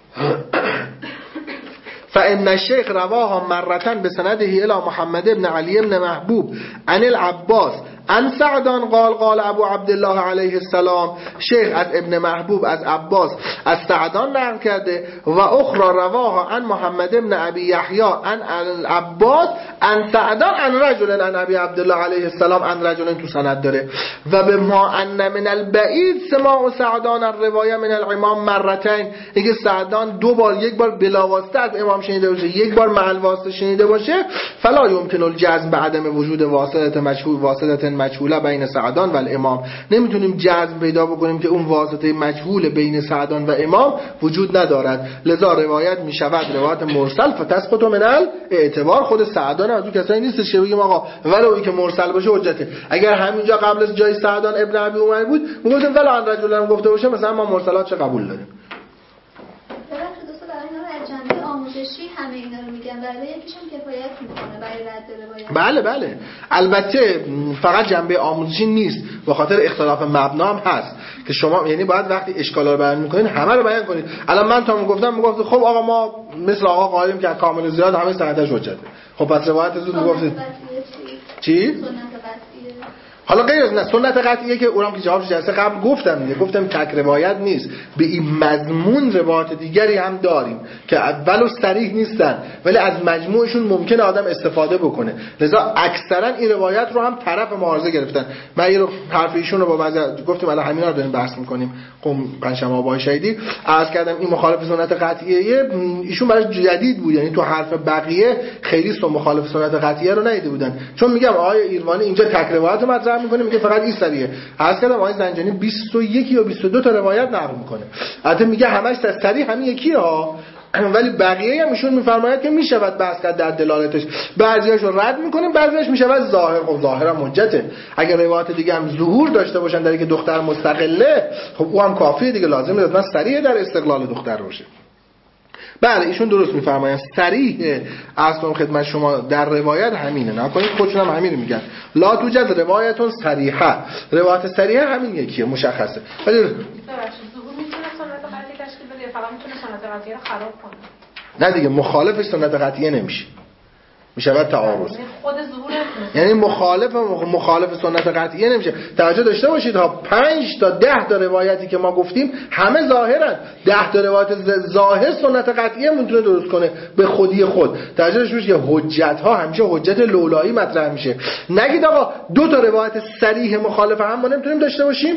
Speaker 1: فإن الشيخ رواها مرة بسنده إلى محمد بن علي بن محبوب عن العباس عن سعدان قال قال ابو عبدالله علیه السلام، شیخ از ابن محبوب از عباس از سعدان نقل کرده، و اخرى رواها عن محمد بن ابی یحیی عن العباس عن سعدان عن رجل عن ابی عبدالله علیه السلام عن رجل تو سند داره. و به ما ان من البعید سماع سعدان الروایه من الامام مرتين، دیگه سعدان دو بار، یک بار بلاواسطه از امام شنیده باشه، یک بار مع الواسطه شنیده باشه، فلا يمكن الجزم بعدم وجود واسطه مجهوله بین سعدان و الامام، نمیتونیم جزم پیدا بکنیم که اون واسطه مجهول بین سعدان و امام وجود ندارد، لذا روایت میشود روایت مرسل فتسقط من الاعتبار. خود سعدان از اون کسایی نیست که بگیم آقا ولو که مرسل باشه حجته، اگر همینجا قبل از جای سعدان ابن ابی عمر بود میگفتیم ولی ان رجلن گفته باشه مثلا ما مرسلات چه قبول داریم.
Speaker 3: آموزشی همه اینا رو میگن، برای یکیشون کفایت میکنه برای رد روایت.
Speaker 1: بله بله، البته فقط جنبه آموزشی نیست، به خاطر اختلاف مبنا هم هست که شما یعنی باید وقتی اشکالا رو بیان میکنین همه رو بیان کنید. الان من تا میگفتم خب آقا ما مثل آقا قائلیم که کامل زیاد همه سندش حجته، خب پس روایت زود میگفتید چی؟ سنت قطعیه. حالا غیر از سنت قطعیه که اونم که جوابش جلسه قبل گفتم تک روایت نیست، به این مضمون روایت دیگری هم داریم که اولو صریح نیستن ولی از مجموعشون ممکنه آدم استفاده بکنه، لذا اکثرا این روایت رو هم طرف معارضه گرفتن. من یه حرف ایشون رو با بعضی گفتیم الان همینا رو داریم بحث می‌کنیم، قم پنجشنبه آبای شهیدی عرض کردم این مخالف سنت قطعیه، ایشون برای جدید بود، یعنی تو حرف بقیه خیلی مخالف سنت قطعیه رو ندیده بودن، چون میگم آقای ایروانی اینجا تک روایت مطرح میکنه، میگه فقط این صریحه. عرض کردم آقای زنجانی 21 یا 22 تا روایت نقل میکنه، البته میگه همش صریح همین یکیه ها، ولی بقیه هم ایشون میفرماید که میشود بحث کرد در دلالتش، بعضیاشو رد میکنیم، بعضیاش میشود ظاهر. خب ظاهرم حجته، اگر روایت دیگه هم ظهور داشته باشن در که دختر مستقله، خب او هم کافیه دیگه، لازم نیست من صریح در استقلال دختر باشه. بله ایشون درست میفرمایند، صریح اصلا خدمت شما در روایت همینه، نکنید خودشون هم همین میگن، لا توجد روایتون صریحه، روایت صریحه همین یکیه مشخصه. ولی
Speaker 2: ظهور میتونه سنت قطعی تشکیل بده یا فقط میتونه سنت قطعی رو خراب کنه؟
Speaker 1: نه دیگه، مخالفش سنت قطعیه نمیشه، میشود تعارض.
Speaker 2: خود ظهور
Speaker 1: یعنی مخالف سنت قطعیه نمیشه. توجه داشته باشید ها، 5 تا 10 تا روایتی که ما گفتیم همه ظاهرن، 10 تا روایت ظاهر سنت قطعیه میتونه درست کنه به خودی خود. توجه داشته باشید که حجت ها همیشه حجت لولایی مطرح میشه. نگید آقا 2 تا روایت صریح مخالف هم ما نمیتونیم داشته باشیم.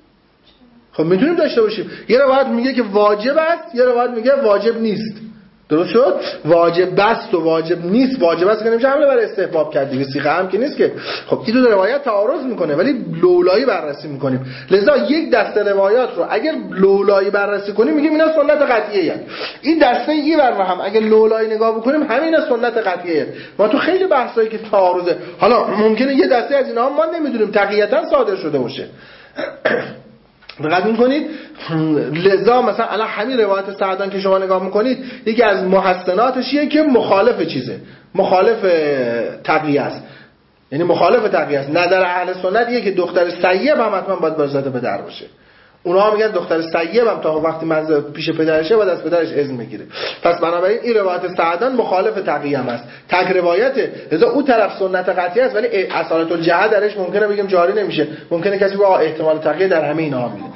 Speaker 1: خب میتونیم داشته باشیم، یه روایت میگه که واجب است، یه روایت میگه واجب نیست. درست شد؟ واجب است و واجب نیست، واجب است که نمیشه حمله بر استحباب کرد دیگه، صیغه هم که نیست که. خب این دو روایت تعارض میکنه ولی لولایی بررسی میکنیم، لذا یک دسته روایات رو اگر لولایی بررسی کنیم میگیم اینا سنت قطعیه هست. این دسته ای بر هم اگر لولایی نگاه بکنیم همین سنت قطعیه. ما تو خیلی بحثایی که تعارضه، حالا ممکنه یه دسته از اینا ما نمیدونیم تقییتا صادر شده باشه. دقت می‌کنید؟ لذا مثلا الان همین روایت سعدان که شما نگاه می‌کنید یکی از محسناتش که مخالف چیزه، مخالف تقیه است، یعنی مخالف تقیه است. نظر اهل سنت که دختر سیب هم حتما باید با اجازه پدر باشه. اونها میگن دختر سیب هم تا وقتی من پیش پدرشه باید از پدرش اذن بگیره. پس بنابراین این روایت سعدان مخالف تقیه هم است، تک روایته، لذا اون طرف سنت قطعی است ولی اصالت الجهه درش ممکنه بگیم جاری نمیشه، ممکنه کسی با احتمال تقیه در همه اینها بگه.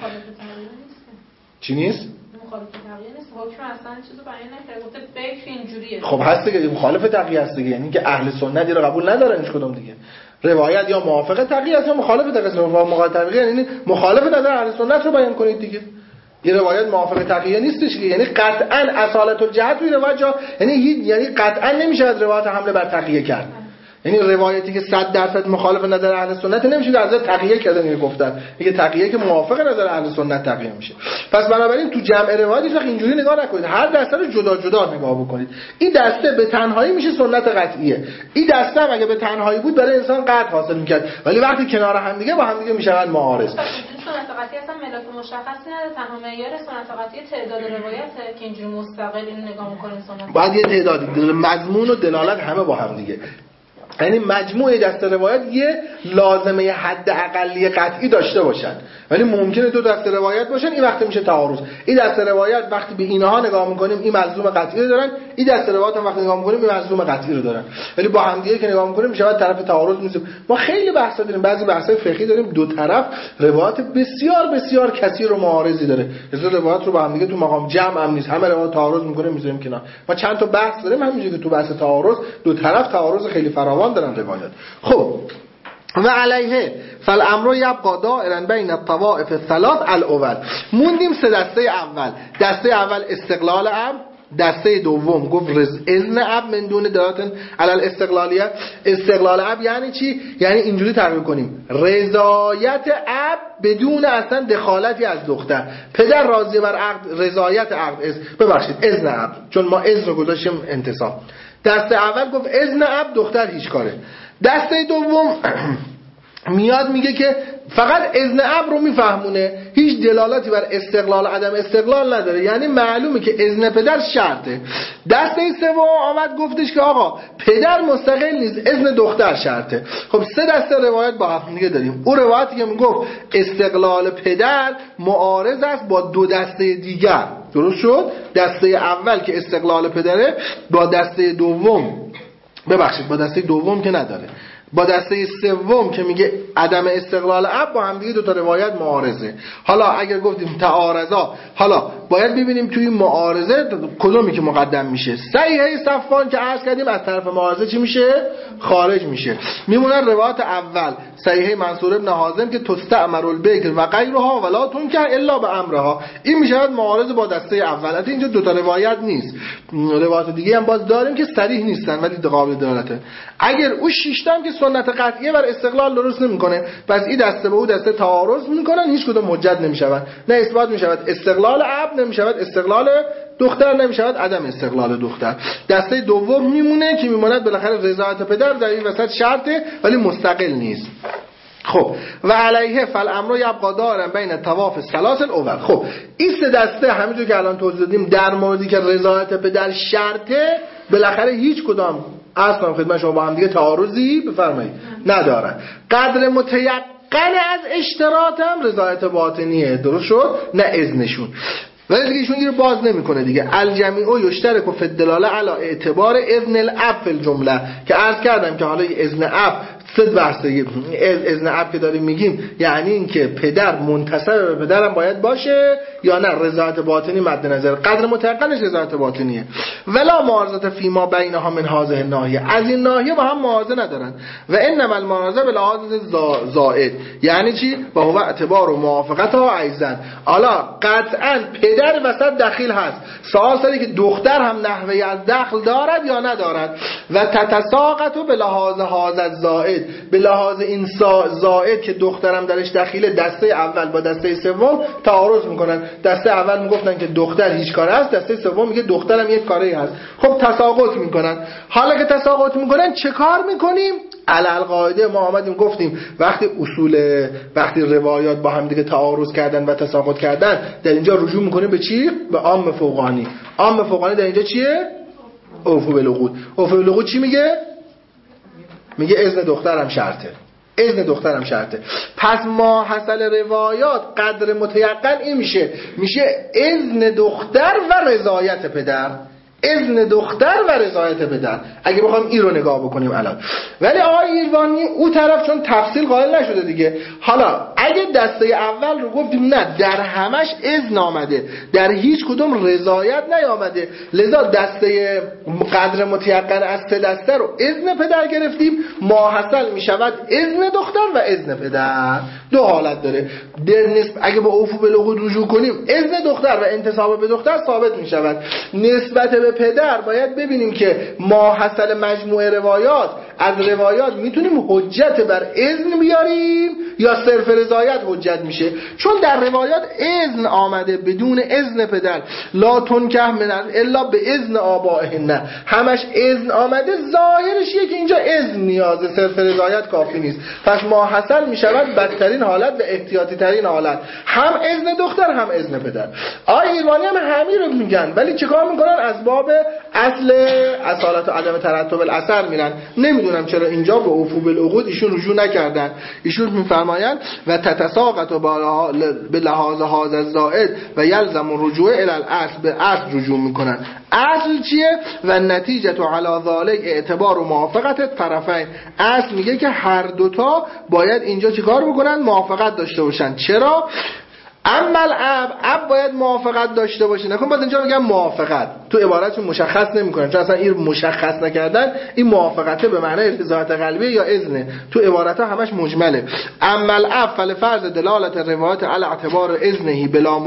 Speaker 1: چی نیست؟
Speaker 2: مخالف تقیه نیست، حکم اصلا چیزو بیان نکرده، گفته فکر اینجوریه.
Speaker 1: خب هست دیگه، مخالف تقیه است دیگه، یعنی که اهل سنت رو قبول ندارن هیچ کدوم دیگه. روایت یا موافق تقیه است یا مخالف تقیه است. مخالف تقیه یعنی مخالف نظر اهل سنت رو بیان کنید دیگه. این روایت موافق تقیه نیستش، یعنی قطعا اصالت الجهت توی روایت جا، یعنی قطعا نمیشه از روایت حمله بر تقیه کرد. یعنی روایتی که 100% مخالف نظر اهل سنت نمیشه در ازای تقیه کردن. اینو گفتن میگه تقیه که موافق نظر اهل سنت تقیه میشه. پس بنابراین تو جمع روایت هیچ وقت اینجوری نگاه نکنید، هر دسته رو جدا جدا نگاه بکنید. این دسته به تنهایی میشه سنت قطعیه، این دسته هم اگه به تنهایی بود برای انسان قطع حاصل میکرد، ولی وقتی کنار هم دیگه با هم دیگه میشن معارض.
Speaker 4: سنت قطعی اصلا ملاک مشخصی نداره، تنها معیار سنت قطعی تعداد روایته که اینجوری مستقل اینو نگاه میکنیم سنت.
Speaker 1: باید یه تعدادی مضمون و دلالت همه با هم دیگه، یعنی مجموعه دسته روایت یه لازمه حد اقلی قطعی داشته باشن، ولی ممکنه دو دسته روایت باشن، این وقت میشه تعارض. این دسته روایت وقتی به اینها نگاه میکنیم این ملزوم قطعی رو دارن، این دسته روایت هم وقتی نگاه میکنیم این ملزوم قطعی رو دارن، ولی با هم دیگه که نگاه میکنیم میشه طرف تعارض نیست. ما خیلی بحثا داریم، بعضی بحثای فقهی داریم دو طرف روایت بسیار بسیار کثیر و معارضی داره، از روایت رو با هم دیگه تو مقام جمع هم نیست، همه روایت تعارض میکنه میذاریم کنار. ما چند تا بحث داریم همینجوری که تو بحث تعارض دو طرف تعارض خیلی فراوان دارن روایت. خب و علیه فالامر یبقى دائرا بین الطوائف الثلاث الاول. موندیم سه دسته اول. دسته اول استقلال اب، دسته دوم گفت اذن اب من دون دلالت علی الاستقلالیه. استقلال اب یعنی چی؟ یعنی اینجوری تعریف کنیم رضایت اب بدون اصلا دخالتی از دختر. پدر راضی بر عقد، رضایت عقد ببخشید اذن اب، چون ما اذن رو گذاشتیم انتصاب. دسته اول گفت اذن اب، دختر هیچ کاره. دسته دوم میاد میگه که فقط اذن اب رو میفهمونه، هیچ دلالتی بر استقلال عدم استقلال نداره، یعنی معلومه که اذن پدر شرطه. دسته سوم آمد گفتش که آقا پدر مستقل نیست، اذن دختر شرطه. خب سه دسته روایت با هم دیگه داریم. اون روایتی که میگفت استقلال پدر معارض است با دو دسته دیگر، درست شد؟ دسته اول که استقلال پدره با دسته دوم، ببخشید با دسته دوم که نداره، با دسته سوم که میگه عدم استقلال اب با هم دیگه دو تا روایت معارضه. حالا اگر گفتیم تعارضا، حالا باید ببینیم توی معارضه کدومی که مقدم میشه. صحیحه صفوان که عرض کردیم از طرف معارضه چی میشه؟ خارج میشه. میمونه روایت اول صحیحه منصور ابن حازم که تستعمر البکر و غیرها ولا تنکح الا بامرها. این میشه معارضه با دسته اول. البته اینجا دو تا روایت نیست، روایت دیگه هم باز داریم که صریح نیستن ولی قابل دلالته. اگر اون شیشتم که سنت قطعیه بر استقلال درست نمیکنه، پس این دسته به اون دسته تعارض میکنن، هیچ کدوم حجت نمیشود، نه اثبات میشود استقلال اب، نمیشود استقلال دختر، نمیشود عدم استقلال دختر. دسته دوم میمونه که میموند بالاخره رضایت پدر در این وسط شرطه ولی مستقل نیست. خب و علیه فالامر یبقى دائرا بین طواف الثلاث الاول. خب این سه دسته همونجور که الان توضیح دادیم در موردی که رضایت پدر شرطه، بالاخره هیچ کدام اصلا خدمت شما با هم دیگه تعارضی بفرمایید ندارن. قدر متیقن از اشتراط هم رضایت باطنیه، درست شد؟ نه اذنشون، ولی دیگه ایشون رو باز نمیکنه دیگه. الجمیع یشترک فی الدلاله علی اعتبار اذن الاب فی الجمله، که عرض کردم که حالا اذن اب سه بحثه. اذن اب که داریم میگیم یعنی این که پدر منتصب به پدرم باید باشه یا نه، رضایت باطنی مد نظر. قدر متقنش رضایت باطنیه. ولا معارضه فیما بینها من هذه الناحیه، از این ناحیه با هم معارضه ندارن. و انما المعارضه بلحاظ زائد، یعنی چی؟ با هو اعتبار و موافقتها ایضا. حالا قطعا پدر وسط دخیل هست، سوال سری که دختر هم نحوه از دخل دارد یا ندارد. و تتساقط به لحاظ هذا زائد، به لحاظ این زائد که دخترم درش دخیله، دسته اول با دسته سوم تعارض میکنن. دسته اول میگفتن که دختر هیچ کاره است، دسته سوم میگه دخترم یک کاره هست. خب تساقط میکنن. حالا که تساقط میکنن چه کار میکنیم؟ علل قاعده ما آمدیم گفتیم وقتی روایات با هم دیگه تعارض کردن و تساقط کردن، در اینجا رجوع میکنیم به چی؟ به عام فوقانی. عام فوقانی در اینجا چیه؟ اوفو بالعقود. اوفو بالعقود چی میگه؟ میگه اذن دخترم شرطه، اذن دخترم شرطه. پس ما حاصل روایات قدر متیقن این میشه اذن دختر و رضایت پدر. اذن دختر و رضایت پدر، اگه بخوام این رو نگاه بکنیم الان. ولی آقای ایرانی اون طرف چون تفصیل قائل نشده دیگه، حالا اگه دسته اول رو گفتیم نه در همش اذن آمده، در هیچ کدوم رضایت نیامده، لذا دسته قدر متیقن از سه دسته رو اذن پدر گرفتیم، ماحصل می شود اذن دختر و اذن پدر. دو حالت داره. اگه با اوفو بالعقود رجوع کنیم اذن دختر و انتساب به دختر ثابت می شود. نسبت به پدر باید ببینیم که ماحصل مجموعه روایات، از روایات میتونیم حجت بر اذن بیاریم یا صرف رضایت حجت میشه. چون در روایات اذن آمده بدون اذن پدر، لا تنکح من الا به اذن آبائهن، همش اذن آمده، ظاهرش که اینجا اذن نیازه، صرف رضایت کافی نیست. پس ماحصل میشود بدترین حالت و احتیاطی ترین حالت، هم اذن دختر هم اذن پدر. آقای ایرانی هم همین رو میگن، ولی چیکار میکنن؟ از باب اصل اصالت و عدم ترتب الاثر میرن. نمیدونم چرا اینجا به اوفو بالعقود ایشون رجوع نکردن. ایشون میفرمایند و تتساقط به لحاظ هذا الزائد و یلزم الرجوع الی الاصل، به اصل رجوع میکنن. اصل چیه؟ و نتیجه تو علی ذلک اعتبار و موافقت طرفین. اصل میگه که هر دوتا باید اینجا چیکار بکنن؟ موافقت داشته باشن. چرا؟ اما الاب باید موافقت داشته باشه. نکن باید اینجا میگم موافقت، تو عبارتشون مشخص نمیکنن، چون اصلا این مشخص نکردن این موافقته به معنی رضایت قلبی یا اذنه، تو عبارتها همش مجمله. اما الاب فلفرض دلالت روایت علی اعتبار اذنه بلا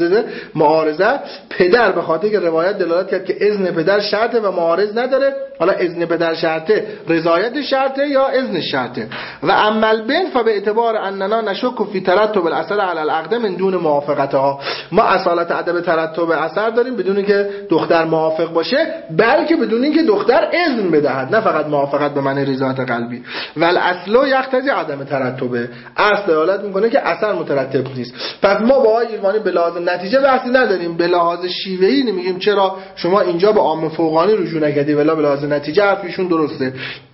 Speaker 1: معارضه، پدر به خاطر که روایت دلالت کرد که اذن پدر شرطه و معارض نداره، حالا اذن پدر شرطه، رضایت شرطه یا اذن شرطه. و اما البنت فبه اعتبار اننا نشک فی ترتب الاثر علی العقد من دون موافقتها، ما اصالت ادب ترتب اثر داریم بدون که دختر موافق باشه، بلکه بدون اینکه دختر اذن بدهد، نه فقط موافقت به معنی رضایت قلبی. والاصل یقتضی عدم ترتبه، اصل دلالت میکنه که اثر مترتب نیست. پس ما با آقای ایرانی به لحاظ نتیجه بحثی نداریم، به لحاظ شیوهی نمیگیم چرا شما اینجا به عام فوقانی رجوع نکردی، ولی به لحاظ نتیجه حرفشون درسته.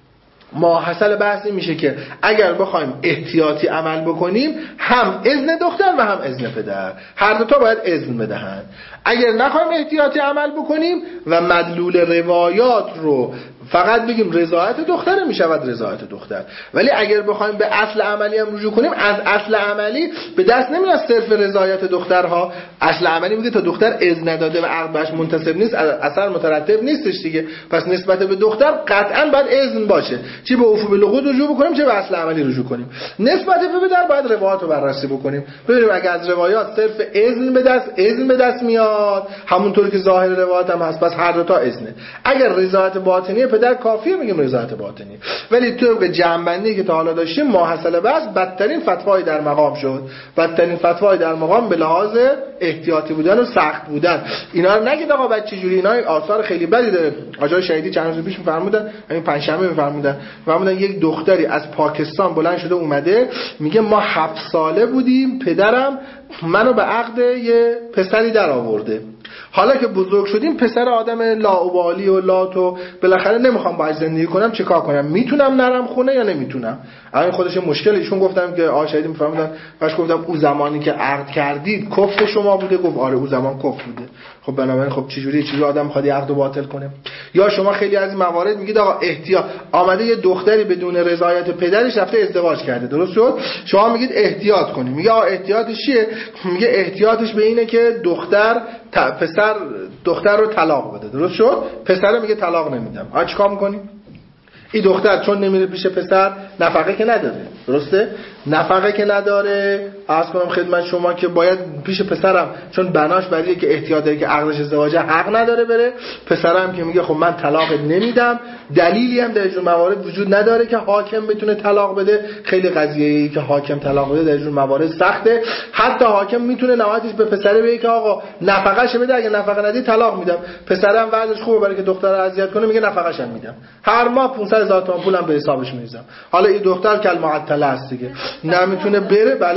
Speaker 1: ماحصل بحث این میشه که اگر بخوایم احتیاطی عمل بکنیم، هم اذن دختر و هم اذن پدر، هر دو تا باید اذن بدهن. اگر نخوایم احتیاطی عمل بکنیم و مدلول روایات رو فقط بگیم رضایت دختر، میشود رضایت دختر. ولی اگر بخوایم به اصل عملی هم رجوع کنیم، از اصل عملی به دست نمیاد صرف رضایت دخترها. اصل عملی میگه تا دختر اذن نداده و عقد بهش منتسب نیست، اثر مترتب نیستش دیگه. پس نسبت به دختر قطعا باید اذن باشه، چه به اوفو بالعقود رجوع بکنیم چه به اصل عملی رجوع کنیم. نسبت به پدر باید روایات رو بررسی بکنیم، ببینیم اگه از روایات صرف اذن به دست میاد، همونطور که ظاهر روایات هم هست، پس هر دو تا اذنه. اگر رضایت باطنی پدر کافیه میگیم رضایت باطنی. ولی تو به جنبندی که تا حالا داشتیم ماحصل بحث بدترین فتوای در مقام شد. بدترین فتوای در مقام به لحاظ احتیاطی بودن و سخت بودن. اینا رو نگید آقا بچه جوری، اینا آثار خیلی بدی داره. آقای شهیدی چند روز پیش میفرمودن، همین پنجشنبه میفرمودن یک دختری از پاکستان بلند شده اومده میگه ما 7 ساله بودیم، پدرم منو به عقد یه پسری در آورده، حالا که بزرگ شدیم پسر آدم لاابالی و لاتو، بالاخره نمیخوام باهاش زندگی کنم، چیکار کنم؟ میتونم نرم خونه یا نمیتونم؟ الان خودش مشکل. ایشون گفتم که آقا شهیدی میفهمیدن، باش گفتم او زمانی که عقد کردید کفر شما بوده؟ گفت آره اون زمان کفر بوده. خب بنابراین خب چجوری آدم میخواد عقد رو باطل کنه؟ یا شما خیلی از این موارد میگید آقا احتیاط آمده یه دختری بدون رضایت پدرش رفته ازدواج کرده، درست شد؟ شما میگید احتیاط کنیم، میگه آقا احتیاطش چیه؟ میگه احتیاطش به اینه که پسر دختر رو طلاق بده، درست شد؟ پسر میگه طلاق نمیدم. آ چیکار میکنیم؟ این دختر چون نمیره پیش پسر نفقه که نداره، درسته؟ نفقه که نداره، عرض کنم خدمت شما که باید پیش پسرم، چون بناش برای که احتیاط داره که عقدش ازدواجه، حق نداره بره. پسرم که میگه خب من طلاق نمیدم، دلیلی هم در این موارد وجود نداره که حاکم بتونه طلاق بده. خیلی قضیه‌ای که حاکم طلاق بده در این موارد سخته. حتی حاکم میتونه نهایتش به پسر بگه که آقا نفقه‌ش بده، اگه نفقه ندی طلاق میدم. پسرم وضعش خوبه برای که دختر رو اذیت کنه، میگه نفقه‌ش هم میدم، هر ماه 500,000 تومان پولم به حسابش میریزم. حالا این دختر کل معطله است دیگه، نمیتونه بره. بله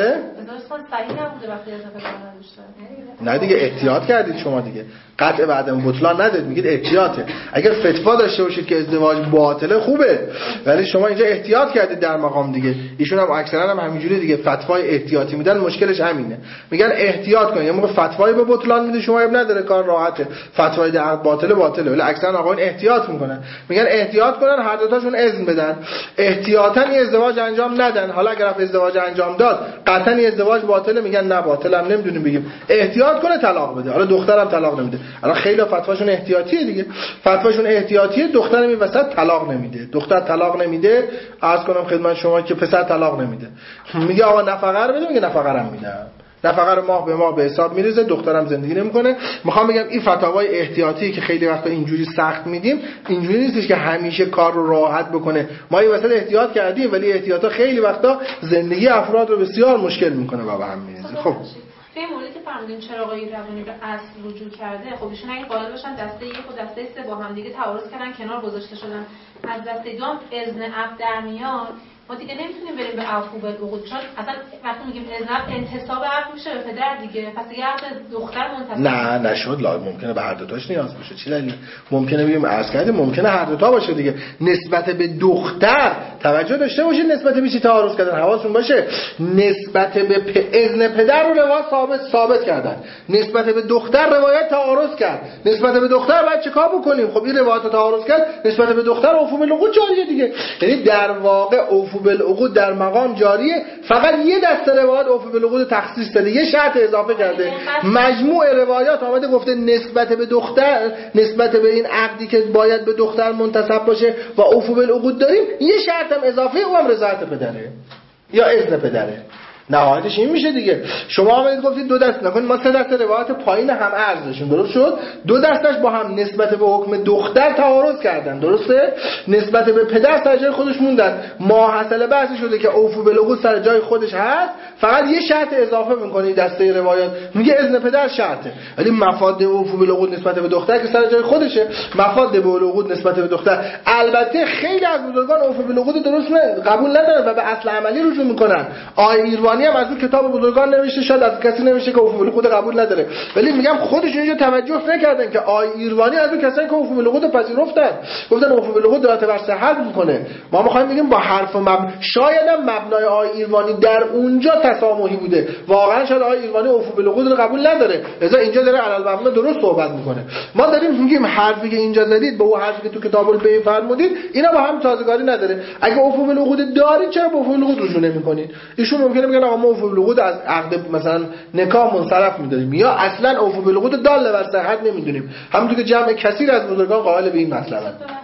Speaker 4: ازدواج صحیح نبوده وقتی اذن پدر نداشته.
Speaker 1: نه دیگه احتیاط کردید شما دیگه. قطع بعدم بطلان ندید، میگید احتیاطه. اگر فتوا داشته باشید که ازدواج باطله خوبه، ولی شما اینجا احتیاط کردید در مقام دیگه. ایشون هم اکثرا هم همینجوری دیگه فتوای احتیاطی میدن، مشکلش همینه. میگن احتیاط کن، یه موقع فتوای به بطلان میده شما اب نداره، کار راحته. فتوای در باطله باطله، ولی اکثرا آقایون احتیاط میکنن. میگن احتیاط کنن، هر دو تاشون اذن بدن. احتیاطاً این ازدواج انجام ندن. حالا اگر ازدواج انجام داد قطعاً این ازدواج باطله، میگن نه باطله هم نمیدونیم بگیم. احتیاط کنه طلاق بده. حالا دخترم طلاق نمیده. الان خیلی فتواشون احتیاطیه دیگه. فتواشون احتیاطیه، دخترم این وسط طلاق نمیده. دختر طلاق نمیده، عرض کنم خدمت شما که پسر طلاق نمیده. میگه آقا نفقه رو بده، میگه نفقه رو میدم. نفقه رو ماه به ماه به حساب میریزه، دخترم زندگی نمیکنه. میخوام بگم این فتاوای احتیاطی که خیلی وقتا اینجوری سخت میدیم، اینجوری نیستش که همیشه کار رو راحت بکنه. ما این وسط احتیاط کردیم، ولی احتیاطا خیلی وقتا زندگی افراد رو بسیار مشکل میکنه و به هم میریزه. خب
Speaker 4: توی موردی که فرمودین چراغای روانی به اصل رجوع کرده، خب ایشون اگه قائل باشن دسته یک و دسته سه با هم دیگه تعارض کردن، کنار گذاشته شدن، از دسته دو هم اذن عقد در میاد، ما دیگه نمیتونیم بریم به عفو بالعقود، چون اصلا وقتی میگیم اذن انتصاب عقد میشه به پدر دیگه، پس دیگه عقد دختر منتصب
Speaker 1: نه نشد. لا ممکنه به هر دو تاش نیاز باشه. چی دلیل؟ ممکنه بگیم عرض کردیم ممکنه هر دو تا باشه دیگه. نسبت به دختر توجه داشته باشید، نسبت به چی تعارض کردن حواستون باشه. نسبت به اذن پدر رو روایت ثابت کردن، نسبت به دختر روایت تعارض کرد. نسبت به دختر بعد چیکار بکنیم؟ خب این روایت تعارض کرد، نسبت به دختر عفو بالعقود جاریه دیگه. یعنی در واقع عفو بالعقود در مقام جاریه، فقط یه دسته روایت عفو بالعقود تخصیص داده، یه شرط اضافه کرده. مجموع روایات آمده گفته نسبت به دختر، نسبت به این عقدی که باید به دختر منتسب باشه و عفو بالعقود داریم، یه شرط هم اضافه، اونم رضایت پدره یا اذن پدره. نهایتش این میشه دیگه. شما آمدید گفتید دو دست نکنید، ما سه دسته روایت پایین هم عرض داشتیم، درست شد؟ دو دستش با هم نسبت به حکم دختر تعارض کردن، درسته؟ نسبت به پدر سر جای خودش موندن. ما حاصل بحث شده که عفو بالعقود سر جای خودش هست، فقط یه شرط اضافه میکنه دسته روایات، میگه اذن پدر شرطه. ولی مفاد عفو بالعقود نسبت به دختر که سر جای خودشه، مفاد بالعقود نسبت به دختر. البته خیلی از بزرگان عفو بالعقود درست قبول ندارن و به اصل عملی رجوع میکنن. ایرانی هم از اون کتاب بزرگان نوشته، شاید از کسی نوشته که عفو بالعقود قبول نداره، ولی میگم خودشون اینجا توجه نکردن که ایرانی از اون کسایی که عفو بالعقود پذیرفتن، گفتن عفو بالعقود دلالت بر صحت میکنه. ما میخوایم بگیم با حرف شاید هم مبنای ایرانی در اونجا تسامحی بوده، واقعا شاید ایرانی عفو بالعقود رو قبول نداره، لذا اینجا داره علل مبنا درست صحبت میکنه. ما داریم میگیم حرفی که اینجا زدید با اون حرفی که تو کتاب البیع فرمودید اینا با هم سازگاری نداره. اگه عفو بالعقود دارید چرا به عفو بالعقود رجوع نمیکنید؟ ایشون ممکنه بگن آقا ما عفو بالعقود از عقد مثلا نکاح منصرف می‌داریم، یا اصلا عفو بالعقود دال بر صحت نمی‌دونیم. همونطور که جمع کثیر از بزرگان قائل به این مطلبن.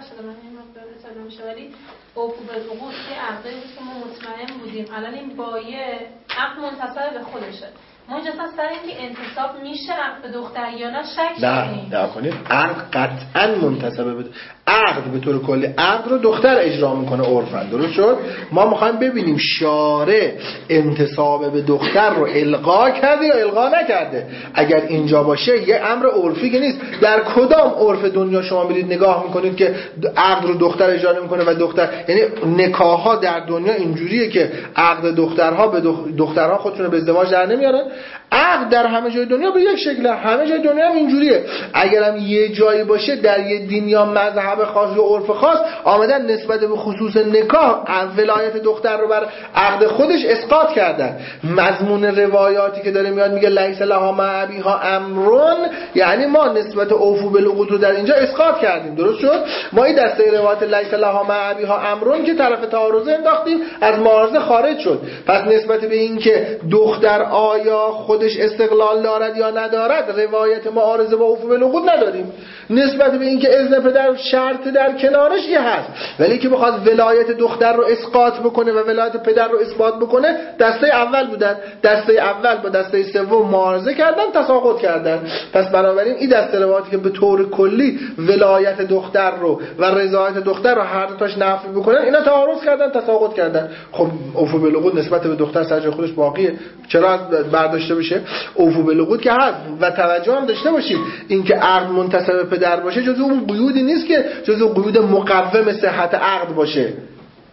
Speaker 4: ولی عفو بالعقود که عقدی بود که ما مطمئن بودیم الان این بایه عقد منتصب به خودشه، ما اینجا سر اینکه انتصاب میشه عقد به دختر یا نه شک
Speaker 1: داریم. نه کنید عقد قطعا منتصب به عقد به طور کلی عقد رو دختر اجرا میکنه عرفاً، درست شد؟ ما میخوایم ببینیم شارع انتصاب به دختر رو الغا کرده یا الغا نکرده. اگر اینجا باشه یه امر عرفی که نیست. در کدام عرف دنیا شما میرید نگاه میکنید که عقد رو دختر اجرا میکنه و دختر، یعنی نکاح ها در دنیا اینجوریه که عقد دخترها به دخترها خودشون رو به ازدواج در نمیارن. عقد در همه جای دنیا به یک شکله، همه جای دنیا هم اینجوریه. اگرم یه جایی باشه در یه دین یا مذهب خاص یا عرف خاص آمدن نسبت به خصوص نکاح ولایت دختر رو بر عقد خودش اسقاط کردن. مضمون روایاتی که داره میاد میگه لیس لها مع ابیها امرون، یعنی ما نسبت عفو بالعقود رو در اینجا اسقاط کردیم، درست شد؟ ما این دسته روایات لیس لها مع ابیها امرون که طرف تعارض انداختیم از معارضه خارج شد. پس نسبت به این که دختر آیا خودش استقلال دارد یا ندارد روایت معارضه با عفو بالعقود نداریم. نسبت به این که اذن پدر شرط در کنارش یه هست، ولی که بخواد ولایت دختر رو اسقاط بکنه و ولایت پدر رو اثبات بکنه دسته اول بودن. دسته اول با دسته سوم معارضه کردن، تساقط کردن. پس بنابراین این دسته روایتی که به طور کلی ولایت دختر رو و رضایت دختر رو هر دو تاش نفی بکنن، اینا تعارض کردن، تساقط کردن. خب عفو بالعقود نسبت به دختر سر جای خودش باقیه، چرا برداشته بشه؟ عفو بالعقود که هست. و توجه هم داشته باشید اینکه عقد منتسب پدر باشه جزو اون قیودی نیست که جزو قیود مقوم صحت عقد باشه.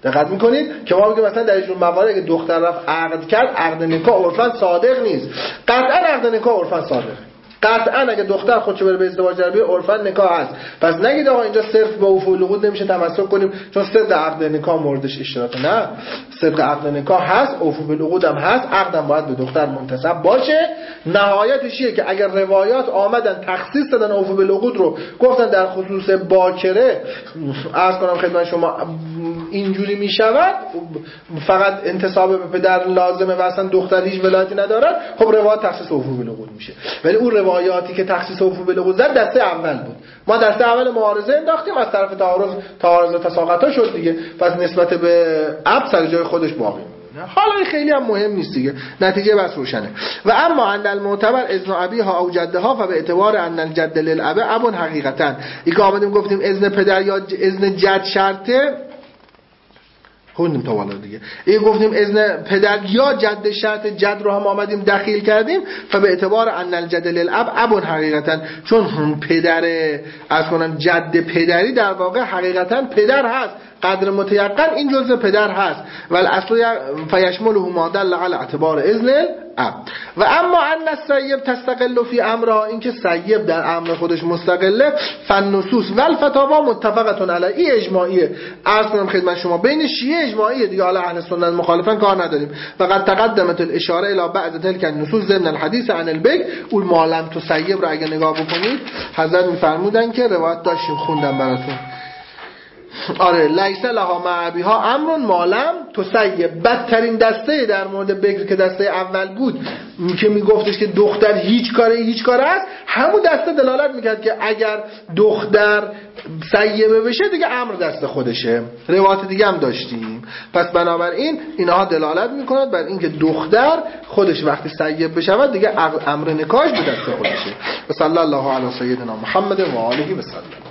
Speaker 1: دقت میکنید که ما میگیم مثلا در اینجور موارد اگه دختر رفت عقد کرد، عقد نکاح عرفاً صادق نیست. قطعاً عقد نکاح عرفاً صادقه. قطعاً اگه دختر خودشو بره به ازدواج در بیاره عرفاً نکاح هست. پس نگید آقا اینجا صرف به عفو العقود نمیشه تمسک کنیم چون صدق عقد نکاح موردش اشتراطه. نه، صدق عقد نکاح هست، عفو بالعقود هم هست، عقدم باید به دختر منتسب باشه. نهایتش اینه که اگر روایات آمدن تخصیص دادن عفو بالعقود رو، گفتن در خصوص باکره عرض کنم خدمت شما اینجوری میشود، فقط انتساب به پدر لازمه و اصلا دختر هیچ ولایتی ندارد، خب روایات تخصیص عفو بالعقود میشه. ولی اون روایاتی که تخصیص عفو بالعقود زد دسته اول بود. ما دسته اول معارضه انداختیم، از طرف تعارض و تساقطا شد دیگه، پس نسبت به اب سر جای خودش باقی. حالا این خیلی هم مهم نیست دیگه، نتیجه بس روشنه. و اما ان المعتبر اذن ابیها او جدها فبه اعتبار ان الجد للاب اب حقیقتا. این که آمدیم گفتیم اذن پدر یا اذن جد شرطه، خوندیم تا بالا دیگه. این گفتیم اذن پدر یا جد شرط، جد رو هم آمدیم دخیل کردیم. فبه اعتبار ان الجد للاب اب حقیقتا، چون پدر از کنم جد پدری در واقع حقیقتا پدر هست، قدر متیقن این جزء پدر هست. و الاصل فیشمله ما دل علی اعتبار اذن الاب. و اما ان السیب تستقل فی امرها، این که سیب در امر خودش مستقله، فالنصوص والفتاوا متفقتون علیه، این اجماعیه. عرض کنم خدمت شما بین شیعه اجماعیه دیگه، حالا اهل سنت مخالفن کار نداریم. فقط تقدمت الاشاره الی بعض تلک النصوص ضمن الحدیث عن البکر. اون معلم تو سیب رو اگه نگاه بکنید حضرت میفرمودن که روایت داشتیم خوندم براتون، آره لیس لها مع ابیها امر معلم تسیب. بدترین دسته در مورد بکر که دسته اول بود که میگفتش که دختر هیچ کاره است، همون دسته دلالت میکرد که اگر دختر سیبه بشه دیگه امر دست خودشه. روایت دیگه هم داشتیم. پس بنابراین اینها دلالت میکنند بر اینکه دختر خودش وقتی سیب بشود دیگه امر نکاح به دست خودشه. و صلی الله علی سیدنا محمد و آله و سلم.